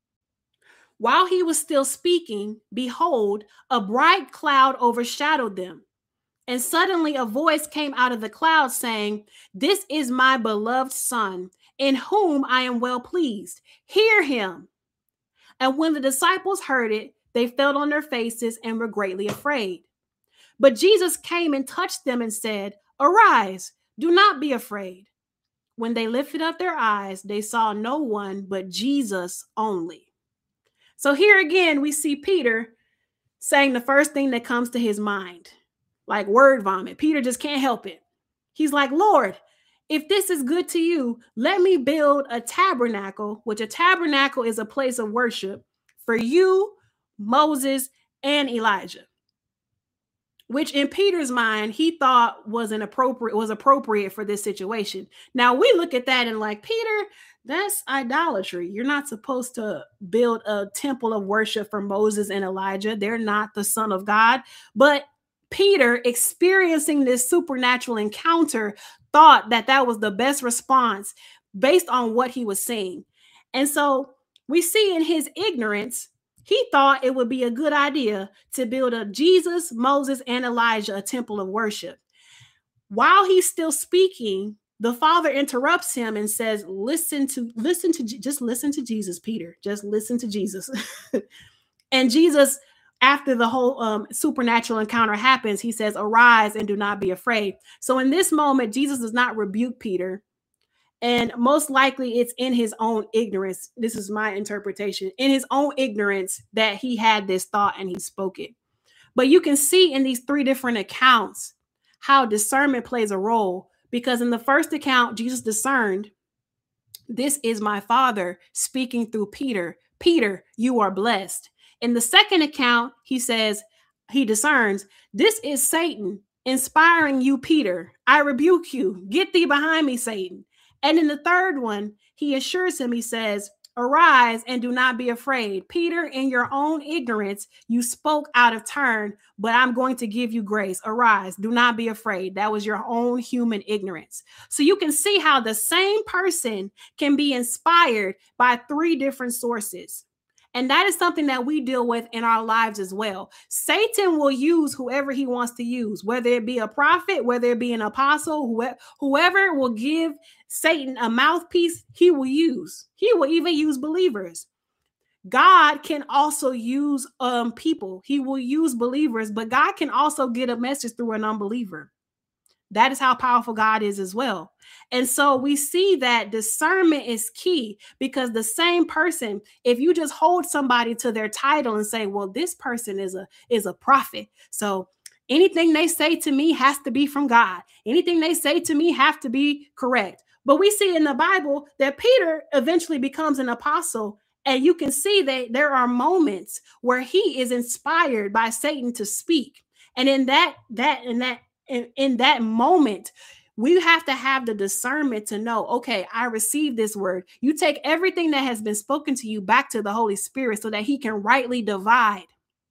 While he was still speaking, behold, a bright cloud overshadowed them. And suddenly a voice came out of the cloud saying, "This is my beloved Son, in whom I am well pleased. Hear him." And when the disciples heard it, they fell on their faces and were greatly afraid. But Jesus came and touched them and said, "Arise, do not be afraid." When they lifted up their eyes, they saw no one but Jesus only. So here again, we see Peter saying the first thing that comes to his mind, like word vomit. Peter just can't help it. He's like, "Lord, if this is good to you, let me build a tabernacle," which a tabernacle is a place of worship, "for you, Moses, and Elijah." Which in Peter's mind, he thought was an appropriate was appropriate for this situation. Now we look at that and like, Peter, that's idolatry. You're not supposed to build a temple of worship for Moses and Elijah. They're not the Son of God. But Peter, experiencing this supernatural encounter, thought that that was the best response based on what he was seeing. And so we see in his ignorance, he thought it would be a good idea to build a Jesus, Moses, and Elijah a temple of worship. While he's still speaking, the Father interrupts him and says, listen to, listen to, just listen to Jesus, Peter. Just listen to Jesus. And Jesus, after the whole um, supernatural encounter happens, he says, "Arise and do not be afraid." So in this moment, Jesus does not rebuke Peter. And most likely it's in his own ignorance. This is my interpretation. In his own ignorance that he had this thought and he spoke it. But you can see in these three different accounts how discernment plays a role, because in the first account, Jesus discerned, "This is my Father speaking through Peter. Peter, you are blessed." In the second account, he says, he discerns, "This is Satan inspiring you, Peter. I rebuke you. Get thee behind me, Satan." And in the third one, he assures him, he says, "Arise and do not be afraid. Peter, in your own ignorance, you spoke out of turn, but I'm going to give you grace. Arise, do not be afraid." That was your own human ignorance. So you can see how the same person can be inspired by three different sources. And that is something that we deal with in our lives as well. Satan will use whoever he wants to use, whether it be a prophet, whether it be an apostle, whoever, whoever will give Satan a mouthpiece, he will use. He will even use believers. God can also use um, people. He will use believers, but God can also get a message through an unbeliever. That is how powerful God is as well. And so we see that discernment is key, because the same person, if you just hold somebody to their title and say, well, this person is a is a prophet, so anything they say to me has to be from God. Anything they say to me have to be correct. But we see in the Bible that Peter eventually becomes an apostle. And you can see that there are moments where he is inspired by Satan to speak. And in that, that, in that, in, in that moment, we have to have the discernment to know, okay, I received this word. You take everything that has been spoken to you back to the Holy Spirit so that he can rightly divide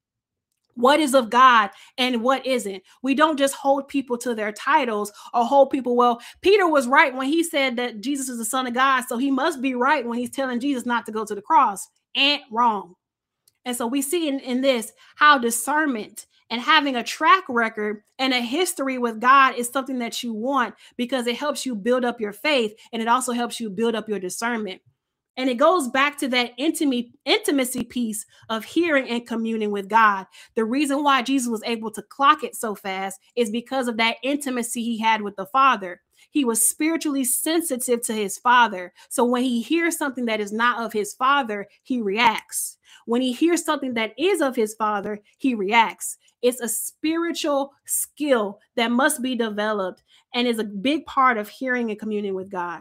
what is of God and what isn't. We don't just hold people to their titles or hold people. Well, Peter was right when he said that Jesus is the Son of God, so he must be right when he's telling Jesus not to go to the cross. And wrong. And so we see in, in this how discernment and having a track record and a history with God is something that you want, because it helps you build up your faith, and it also helps you build up your discernment. And it goes back to that intimate intimacy piece of hearing and communing with God. The reason why Jesus was able to clock it so fast is because of that intimacy he had with the Father. He was spiritually sensitive to his Father. So when he hears something that is not of his Father, he reacts. When he hears something that is of his Father, he reacts. It's a spiritual skill that must be developed and is a big part of hearing and communing with God.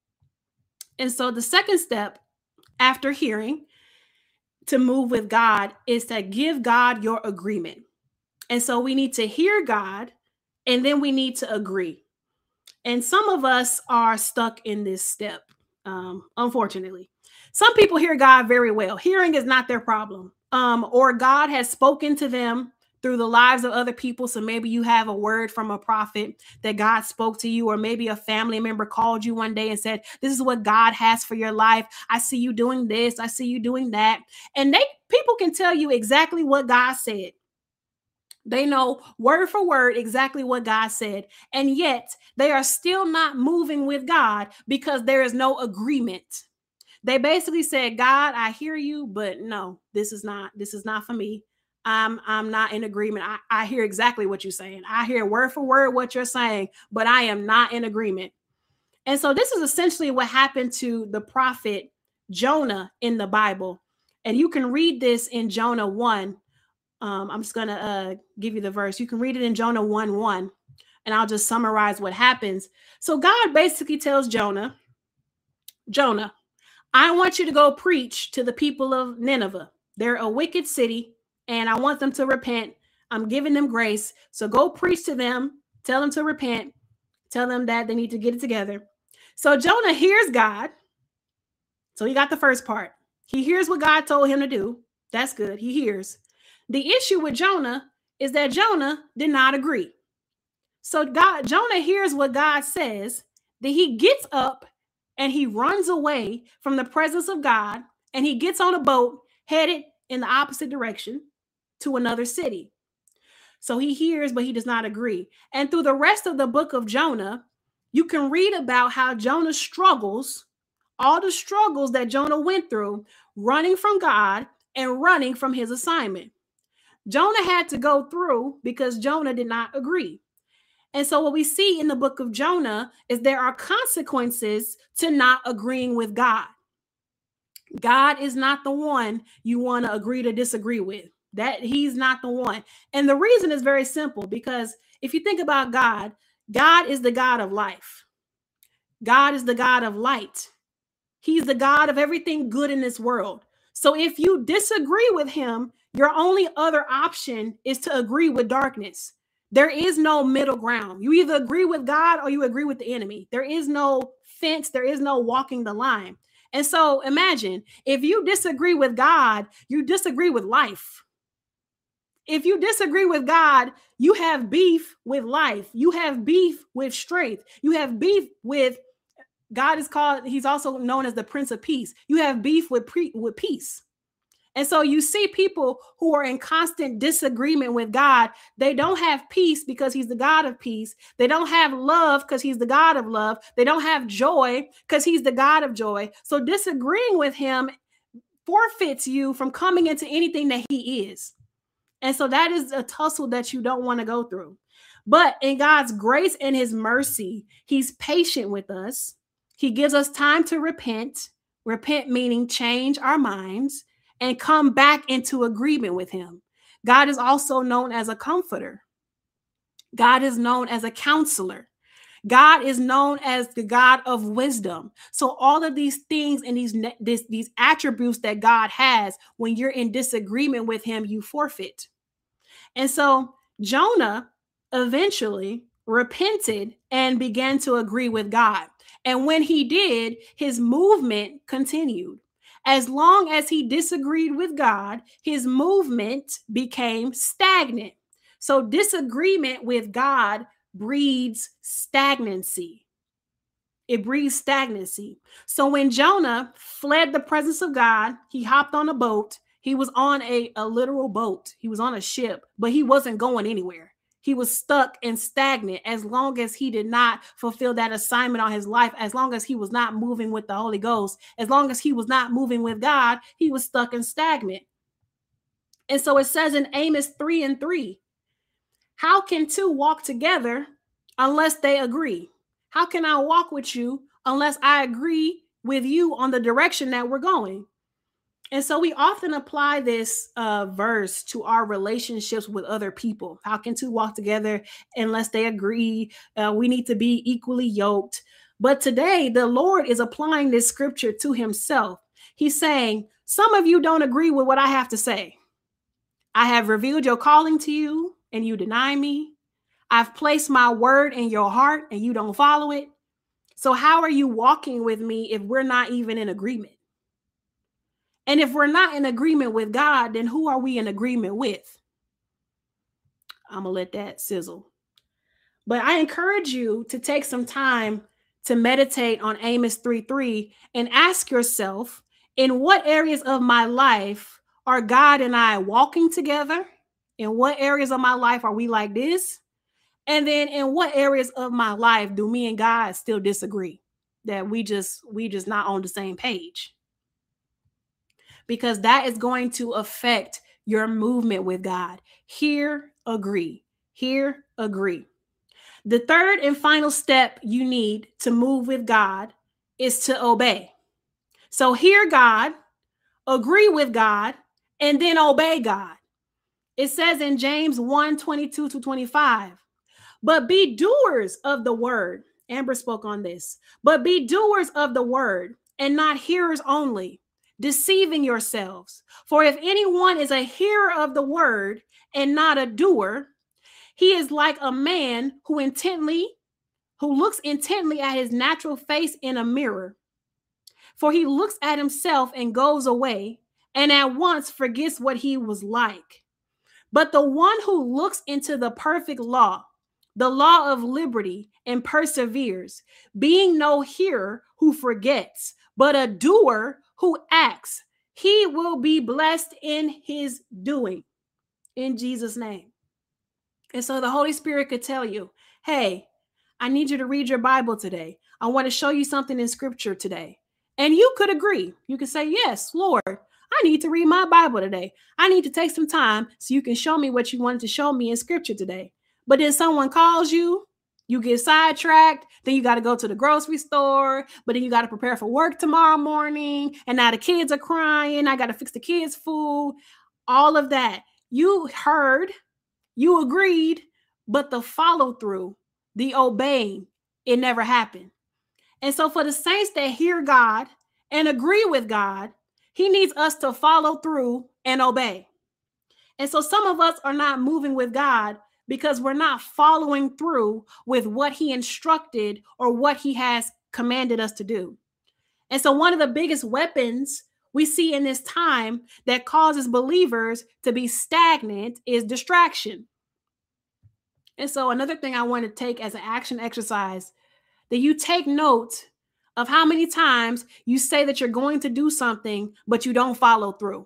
And so the second step after hearing to move with God is to give God your agreement. And so we need to hear God, and then we need to agree. And some of us are stuck in this step, um, unfortunately. Some people hear God very well. Hearing is not their problem. Um, or God has spoken to them through the lives of other people. So maybe you have a word from a prophet that God spoke to you, or maybe a family member called you one day and said, this is what God has for your life. I see you doing this. I see you doing that. And they people can tell you exactly what God said. They know word for word exactly what God said. And yet they are still not moving with God because there is no agreement. They basically said, God, I hear you, but no, this is not, this is not for me. I'm, I'm not in agreement. I, I hear exactly what you're saying. I hear word for word what you're saying, but I am not in agreement. And so this is essentially what happened to the prophet Jonah in the Bible. And you can read this in Jonah one. Um, I'm just going to uh, give you the verse. You can read it in Jonah one one, and I'll just summarize what happens. So God basically tells Jonah, Jonah, I want you to go preach to the people of Nineveh. They're a wicked city, and I want them to repent. I'm giving them grace. So go preach to them. Tell them to repent. Tell them that they need to get it together. So Jonah hears God. So he got the first part. He hears what God told him to do. That's good. He hears. The issue with Jonah is that Jonah did not agree. So God, Jonah hears what God says. Then he gets up and he runs away from the presence of God, and he gets on a boat headed in the opposite direction to another city. So he hears, but he does not agree. And through the rest of the book of Jonah, you can read about how Jonah struggles, all the struggles that Jonah went through, running from God and running from his assignment. Jonah had to go through because Jonah did not agree. And so what we see in the book of Jonah is there are consequences to not agreeing with God. God is not the one you want to agree to disagree with. That he's not the one. And the reason is very simple, because if you think about God, God is the God of life. God is the God of light. He's the God of everything good in this world. So if you disagree with him, your only other option is to agree with darkness. There is no middle ground. You either agree with God or you agree with the enemy. There is no fence. There is no walking the line. And so imagine if you disagree with God, you disagree with life. If you disagree with God, you have beef with life. You have beef with strength. You have beef with God is called, he's also known as the Prince of Peace. You have beef with, pre, with peace. And so you see people who are in constant disagreement with God. They don't have peace because he's the God of peace. They don't have love because he's the God of love. They don't have joy because he's the God of joy. So disagreeing with him forfeits you from coming into anything that he is. And so that is a tussle that you don't want to go through. But in God's grace and his mercy, he's patient with us. He gives us time to repent. Repent meaning change our minds and come back into agreement with him. God is also known as a comforter. God is known as a counselor. God is known as the God of wisdom. So all of these things and these, this, these attributes that God has, when you're in disagreement with him, you forfeit. And so Jonah eventually repented and began to agree with God. And when he did, his movement continued. As long as he disagreed with God, his movement became stagnant. So disagreement with God breeds stagnancy. It breeds stagnancy. So when Jonah fled the presence of God, he hopped on a boat. He was on a, a literal boat. He was on a ship, but he wasn't going anywhere. He was stuck and stagnant as long as he did not fulfill that assignment on his life, as long as he was not moving with the Holy Ghost, as long as he was not moving with God, he was stuck and stagnant. And so it says in Amos three and three, how can two walk together unless they agree? How can I walk with you unless I agree with you on the direction that we're going? And so we often apply this uh, verse to our relationships with other people. How can two walk together unless they agree? Uh, we need to be equally yoked. But today, the Lord is applying this scripture to himself. He's saying, some of you don't agree with what I have to say. I have revealed your calling to you and you deny me. I've placed my word in your heart and you don't follow it. So how are you walking with me if we're not even in agreement? And if we're not in agreement with God, then who are we in agreement with? I'm going to let that sizzle. But I encourage you to take some time to meditate on Amos three three and ask yourself, in what areas of my life are God and I walking together In what areas of my life are we like this? And then in what areas of my life do me and God still disagree? That we just we just not on the same page. Because that is going to affect your movement with God. Hear, agree. Hear, agree. The third and final step you need to move with God is to obey. So hear God, agree with God, and then obey God. It says in James one, twenty-two to twenty-five, but be doers of the word. Amber spoke on this. But be doers of the word and not hearers only, deceiving yourselves. For if anyone is a hearer of the word and not a doer, he is like a man who intently, who looks intently at his natural face in a mirror. For he looks at himself and goes away and at once forgets what he was like. But the one who looks into the perfect law, the law of liberty, and perseveres, being no hearer who forgets, but a doer who acts, he will be blessed in his doing. In Jesus' name. And so the Holy Spirit could tell you, hey, I need you to read your Bible today. I want to show you something in scripture today. And you could agree. You could say, yes, Lord, I need to read my Bible today. I need to take some time so you can show me what you wanted to show me in scripture today. But then someone calls you, you get sidetracked, then you got to go to the grocery store, but then you got to prepare for work tomorrow morning. And now the kids are crying. I got to fix the kids' food. All of that. You heard, you agreed, but the follow through, the obeying, it never happened. And so for the saints that hear God and agree with God, he needs us to follow through and obey. And so some of us are not moving with God because we're not following through with what he instructed or what he has commanded us to do. And so one of the biggest weapons we see in this time that causes believers to be stagnant is distraction. And so another thing I want to take as an action exercise, that you take note of how many times you say that you're going to do something, but you don't follow through.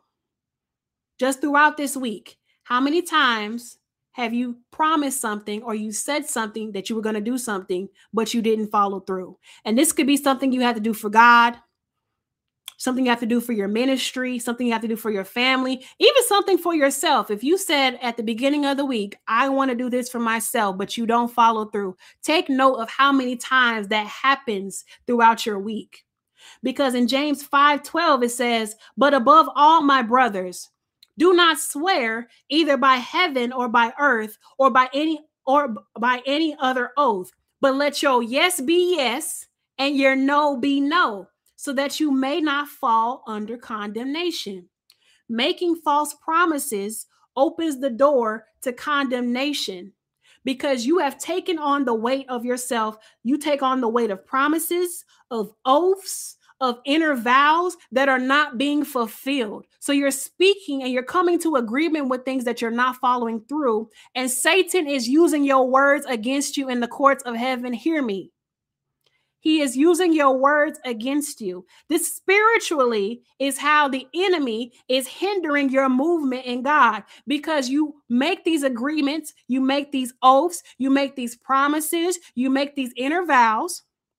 Just throughout this week, how many times have you promised something or you said something that you were going to do something, but you didn't follow through? And this could be something you have to do for God, something you have to do for your ministry, something you have to do for your family, even something for yourself. If you said at the beginning of the week, I want to do this for myself, but you don't follow through, take note of how many times that happens throughout your week. Because in James five twelve, it says, but above all, my brothers, do not swear either by heaven or by earth or by any or by any other oath, but let your yes be yes and your no be no, so that you may not fall under condemnation. Making false promises opens the door to condemnation because you have taken on the weight of yourself. You take on the weight of promises, of oaths, of inner vows that are not being fulfilled. So you're speaking and you're coming to agreement with things that you're not following through. And Satan is using your words against you in the courts of heaven. Hear me. He is using your words against you. This spiritually is how the enemy is hindering your movement in God, because you make these agreements, you make these oaths, you make these promises, you make these inner vows.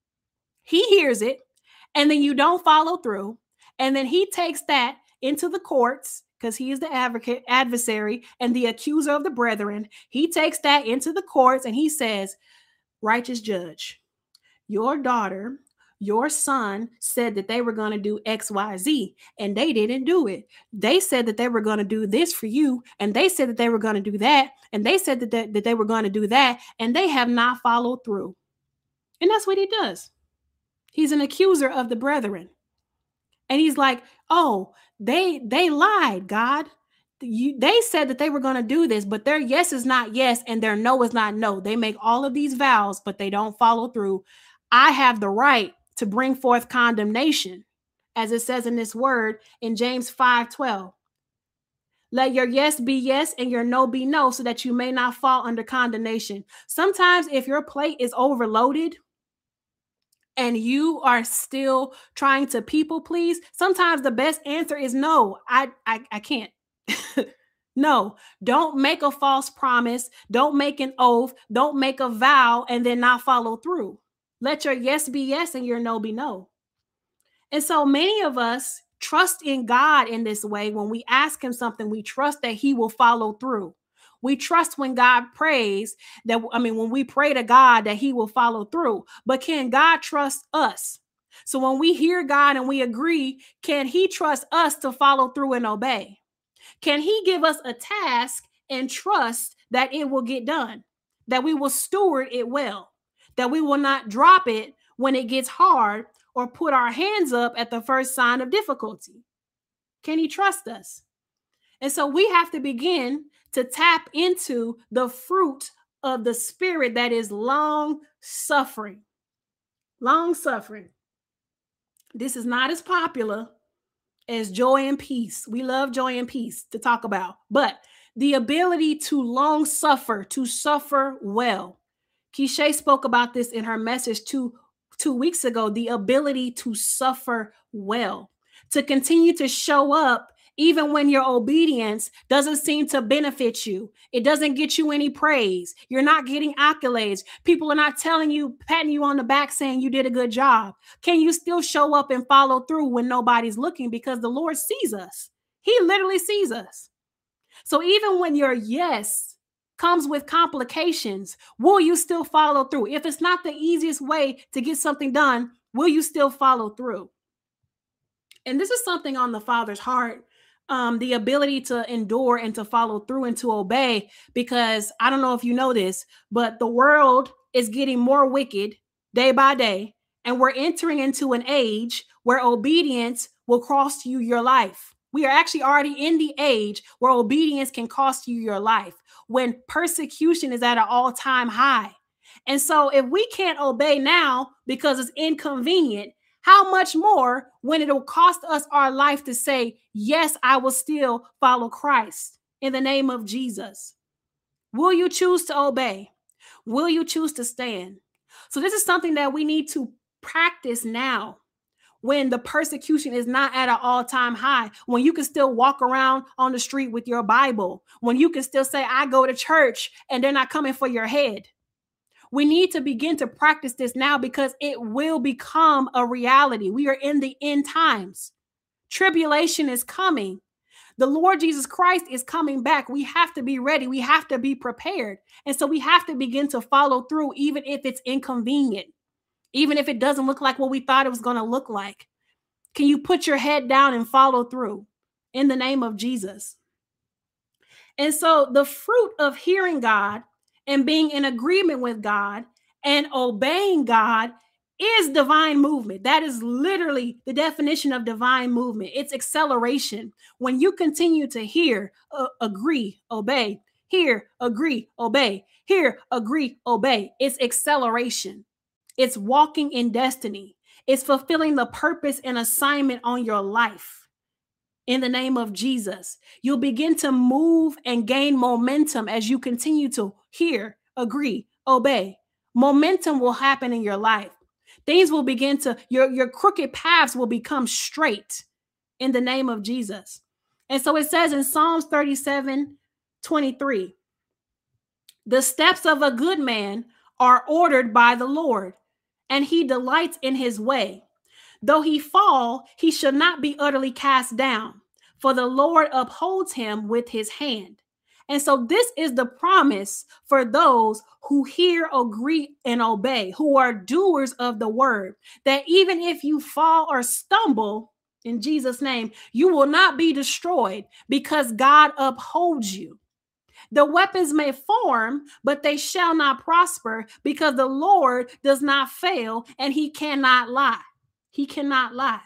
He hears it, and then you don't follow through. And then he takes that into the courts, because he is the advocate, adversary, and the accuser of the brethren. He takes that into the courts and he says, righteous judge, your daughter, your son said that they were going to do X, Y, Z, and they didn't do it. They said that they were going to do this for you, and they said that they were going to do that, and they said that they, that they were going to do that, and they have not followed through. And that's what he does. He's an accuser of the brethren. And he's like, oh, they they lied, God. You, they said that they were going to do this, but their yes is not yes, and their no is not no. They make all of these vows, but they don't follow through. I have the right to bring forth condemnation, as it says in this word in James five twelve. Let your yes be yes and your no be no, so that you may not fall under condemnation. Sometimes if your plate is overloaded and you are still trying to people please, sometimes the best answer is no, I, I, I can't. No, don't make a false promise. Don't make an oath. Don't make a vow and then not follow through. Let your yes be yes and your no be no. And so many of us trust in God in this way. When we ask him something, we trust that he will follow through. We trust when God prays that, I mean, when we pray to God that he will follow through. But can God trust us? So when we hear God and we agree, can he trust us to follow through and obey? Can he give us a task and trust that it will get done, that we will steward it well, that we will not drop it when it gets hard or put our hands up at the first sign of difficulty? Can he trust us? And so we have to begin to tap into the fruit of the Spirit that is long suffering. Long suffering. This is not as popular as joy and peace. We love joy and peace to talk about, but the ability to long suffer, to suffer well. Keisha spoke about this in her message two, two weeks ago, the ability to suffer well, to continue to show up even when your obedience doesn't seem to benefit you. It doesn't get you any praise. You're not getting accolades. People are not telling you, patting you on the back saying you did a good job. Can you still show up and follow through when nobody's looking? Because the Lord sees us. He literally sees us. So even when your yes comes with complications, will you still follow through? If it's not the easiest way to get something done, will you still follow through? And this is something on the Father's heart. Um, the ability to endure and to follow through and to obey, because I don't know if you know this, but the world is getting more wicked day by day, and we're entering into an age where obedience will cost you your life. We are actually already in the age where obedience can cost you your life, when persecution is at an all-time high. And so if we can't obey now because it's inconvenient, how much more when it'll cost us our life to say, yes, I will still follow Christ in the name of Jesus? Will you choose to obey? Will you choose to stand? So this is something that we need to practice now, when the persecution is not at an all-time high, when you can still walk around on the street with your Bible, when you can still say, I go to church, and they're not coming for your head. We need to begin to practice this now, because it will become a reality. We are in the end times. Tribulation is coming. The Lord Jesus Christ is coming back. We have to be ready. We have to be prepared. And so we have to begin to follow through, even if it's inconvenient, even if it doesn't look like what we thought it was going to look like. Can you put your head down and follow through in the name of Jesus? And so the fruit of hearing God and being in agreement with God and obeying God is divine movement. That is literally the definition of divine movement. It's acceleration. When you continue to hear, uh, agree, obey, hear, agree, obey, hear, agree, obey. It's acceleration. It's walking in destiny. It's fulfilling the purpose and assignment on your life. In the name of Jesus, you'll begin to move and gain momentum as you continue to hear, agree, obey. Momentum will happen in your life. Things will begin to, your, your crooked paths will become straight in the name of Jesus. And so it says in Psalms thirty-seven twenty-three, the steps of a good man are ordered by the Lord, and he delights in his way. Though he fall, he shall not be utterly cast down, for the Lord upholds him with his hand. And so this is the promise for those who hear, agree, and obey, who are doers of the word, that even if you fall or stumble, in Jesus' name, you will not be destroyed, because God upholds you. The weapons may form, but they shall not prosper, because the Lord does not fail and he cannot lie. He cannot lie.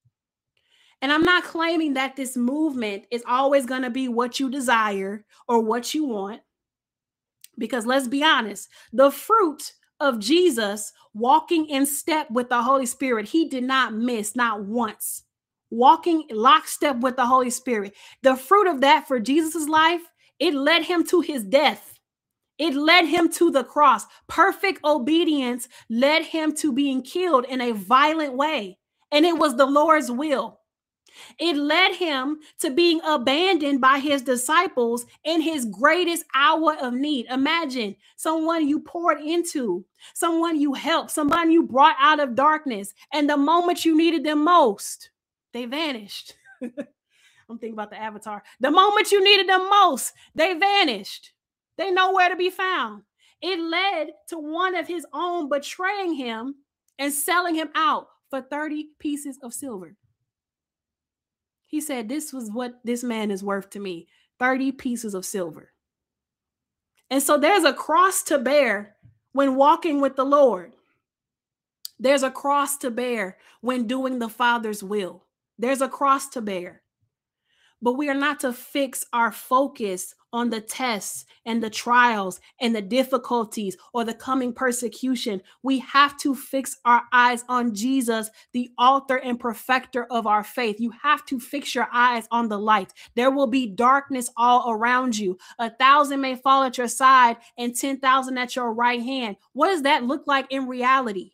And I'm not claiming that this movement is always going to be what you desire or what you want, because let's be honest, the fruit of Jesus walking in step with the Holy Spirit, he did not miss, not once. Walking lockstep with the Holy Spirit. The fruit of that for Jesus's life, it led him to his death. It led him to the cross. Perfect obedience led him to being killed in a violent way. And it was the Lord's will. It led him to being abandoned by his disciples in his greatest hour of need. Imagine someone you poured into, someone you helped, somebody you brought out of darkness, and the moment you needed them most, they vanished. I'm thinking about the Avatar. The moment you needed them most, they vanished. They nowhere to be found. It led to one of his own betraying him and selling him out for thirty pieces of silver. He said, this was what this man is worth to me, thirty pieces of silver. And so there's a cross to bear when walking with the Lord. There's a cross to bear when doing the Father's will. There's a cross to bear. But we are not to fix our focus on the tests and the trials and the difficulties or the coming persecution. We have to fix our eyes on Jesus, the author and perfecter of our faith. You have to fix your eyes on the light. There will be darkness all around you. A thousand may fall at your side and ten thousand at your right hand. What does that look like in reality?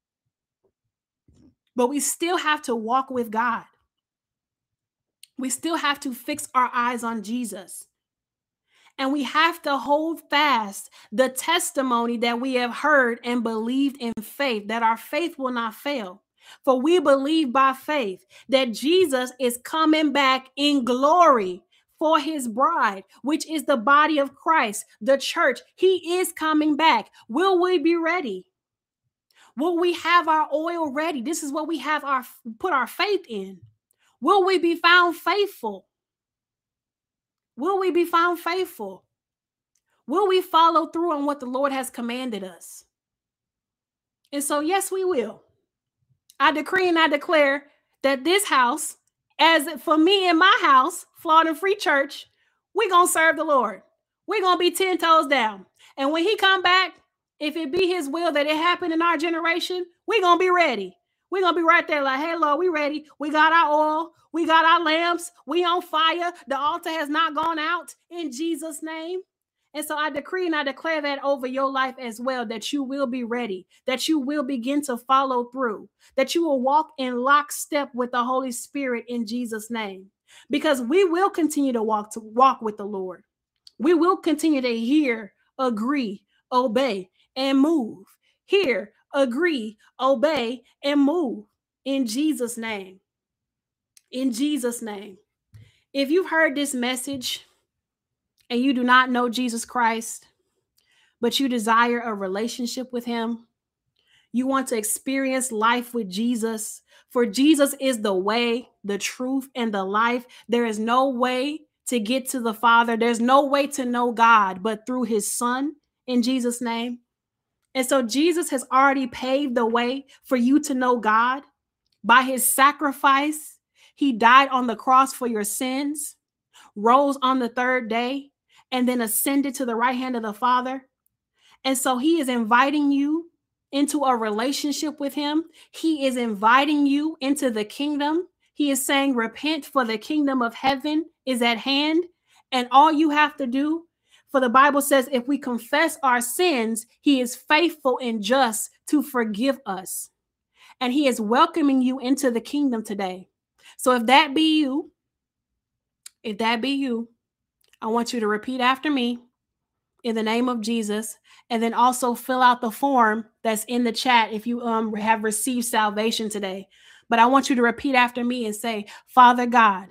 But we still have to walk with God. We still have to fix our eyes on Jesus. And we have to hold fast the testimony that we have heard and believed in faith, that our faith will not fail. For we believe by faith that Jesus is coming back in glory for his bride, which is the body of Christ, the church. He is coming back. Will we be ready? Will we have our oil ready? This is what we have our put our faith in. Will we be found faithful? Will we be found faithful? Will we follow through on what the Lord has commanded us? And so, yes, we will. I decree and I declare that this house, as for me and my house, Flawed and Free Church, we're going to serve the Lord. We're going to be ten toes down. And when he come back, if it be his will that it happen in our generation, we're going to be ready. We're going to be right there like, hey, Lord, we ready. We got our oil. We got our lamps. We on fire. The altar has not gone out in Jesus' name. And so I decree and I declare that over your life as well, that you will be ready, that you will begin to follow through, that you will walk in lockstep with the Holy Spirit in Jesus' name, because we will continue to walk to walk with the Lord. We will continue to hear, agree, obey, and move. Hear, agree, obey, and move in Jesus' name. In Jesus' name. If you've heard this message and you do not know Jesus Christ, but you desire a relationship with him, you want to experience life with Jesus, for Jesus is the way, the truth, and the life. There is no way to get to the Father. There's no way to know God but through his Son in Jesus' name. And so Jesus has already paved the way for you to know God by his sacrifice. He died on the cross for your sins, rose on the third day, and then ascended to the right hand of the Father. And so he is inviting you into a relationship with him. He is inviting you into the kingdom. He is saying, repent, for the kingdom of heaven is at hand. And all you have to do, for the Bible says, if we confess our sins, he is faithful and just to forgive us. And he is welcoming you into the kingdom today. So if that be you, if that be you, I want you to repeat after me in the name of Jesus, and then also fill out the form that's in the chat if you um have received salvation today. But I want you to repeat after me and say, Father God,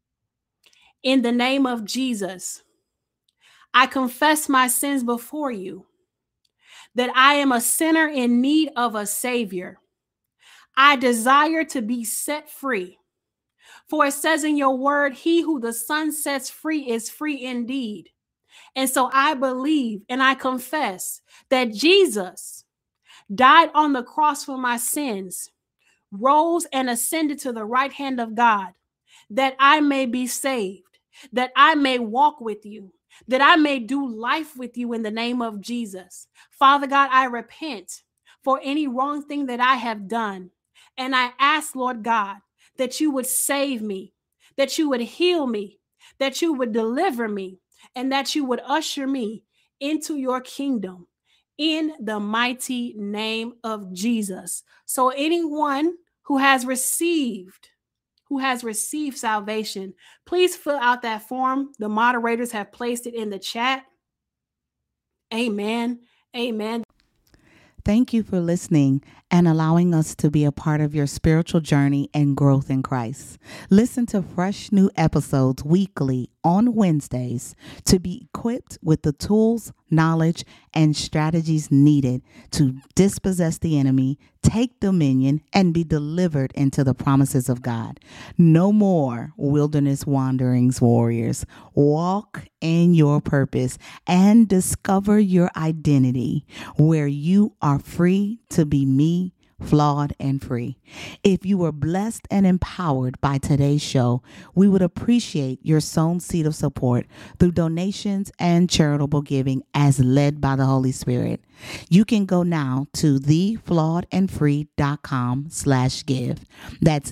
in the name of Jesus, I confess my sins before you, that I am a sinner in need of a Savior. I desire to be set free. For it says in your word, he who the Son sets free is free indeed. And so I believe and I confess that Jesus died on the cross for my sins, rose and ascended to the right hand of God, that I may be saved, that I may walk with you, that I may do life with you in the name of Jesus. Father God, I repent for any wrong thing that I have done. And I ask, Lord God, that you would save me, that you would heal me, that you would deliver me, and that you would usher me into your kingdom in the mighty name of Jesus. So anyone who has received, who has received salvation. Please fill out that form. The moderators have placed it in the chat. Amen. Amen. Thank you for listening and allowing us to be a part of your spiritual journey and growth in Christ. Listen to fresh new episodes weekly on Wednesdays to be equipped with the tools, knowledge, and strategies needed to dispossess the enemy, take dominion, and be delivered into the promises of God. No more wilderness wanderings, warriors. Walk in your purpose and discover your identity, where you are free to be me, flawed and free. If you were blessed and empowered by today's show, we would appreciate your sown seed of support through donations and charitable giving as led by the Holy Spirit. You can go now to theflawedandfree.com slash give. That's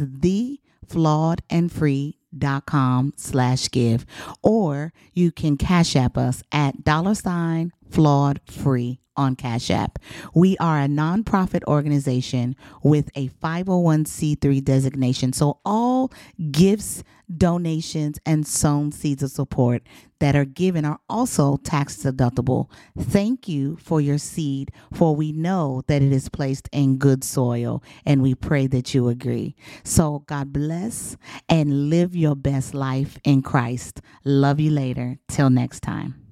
theflawedandfree.com slash give. Or you can Cash App us at dollar sign flawed free on Cash App. We are a nonprofit organization with a five oh one c three designation. So all gifts, donations, and sown seeds of support that are given are also tax deductible. Thank you for your seed, for we know that it is placed in good soil, and we pray that you agree. So God bless and live your best life in Christ. Love you later. Till next time.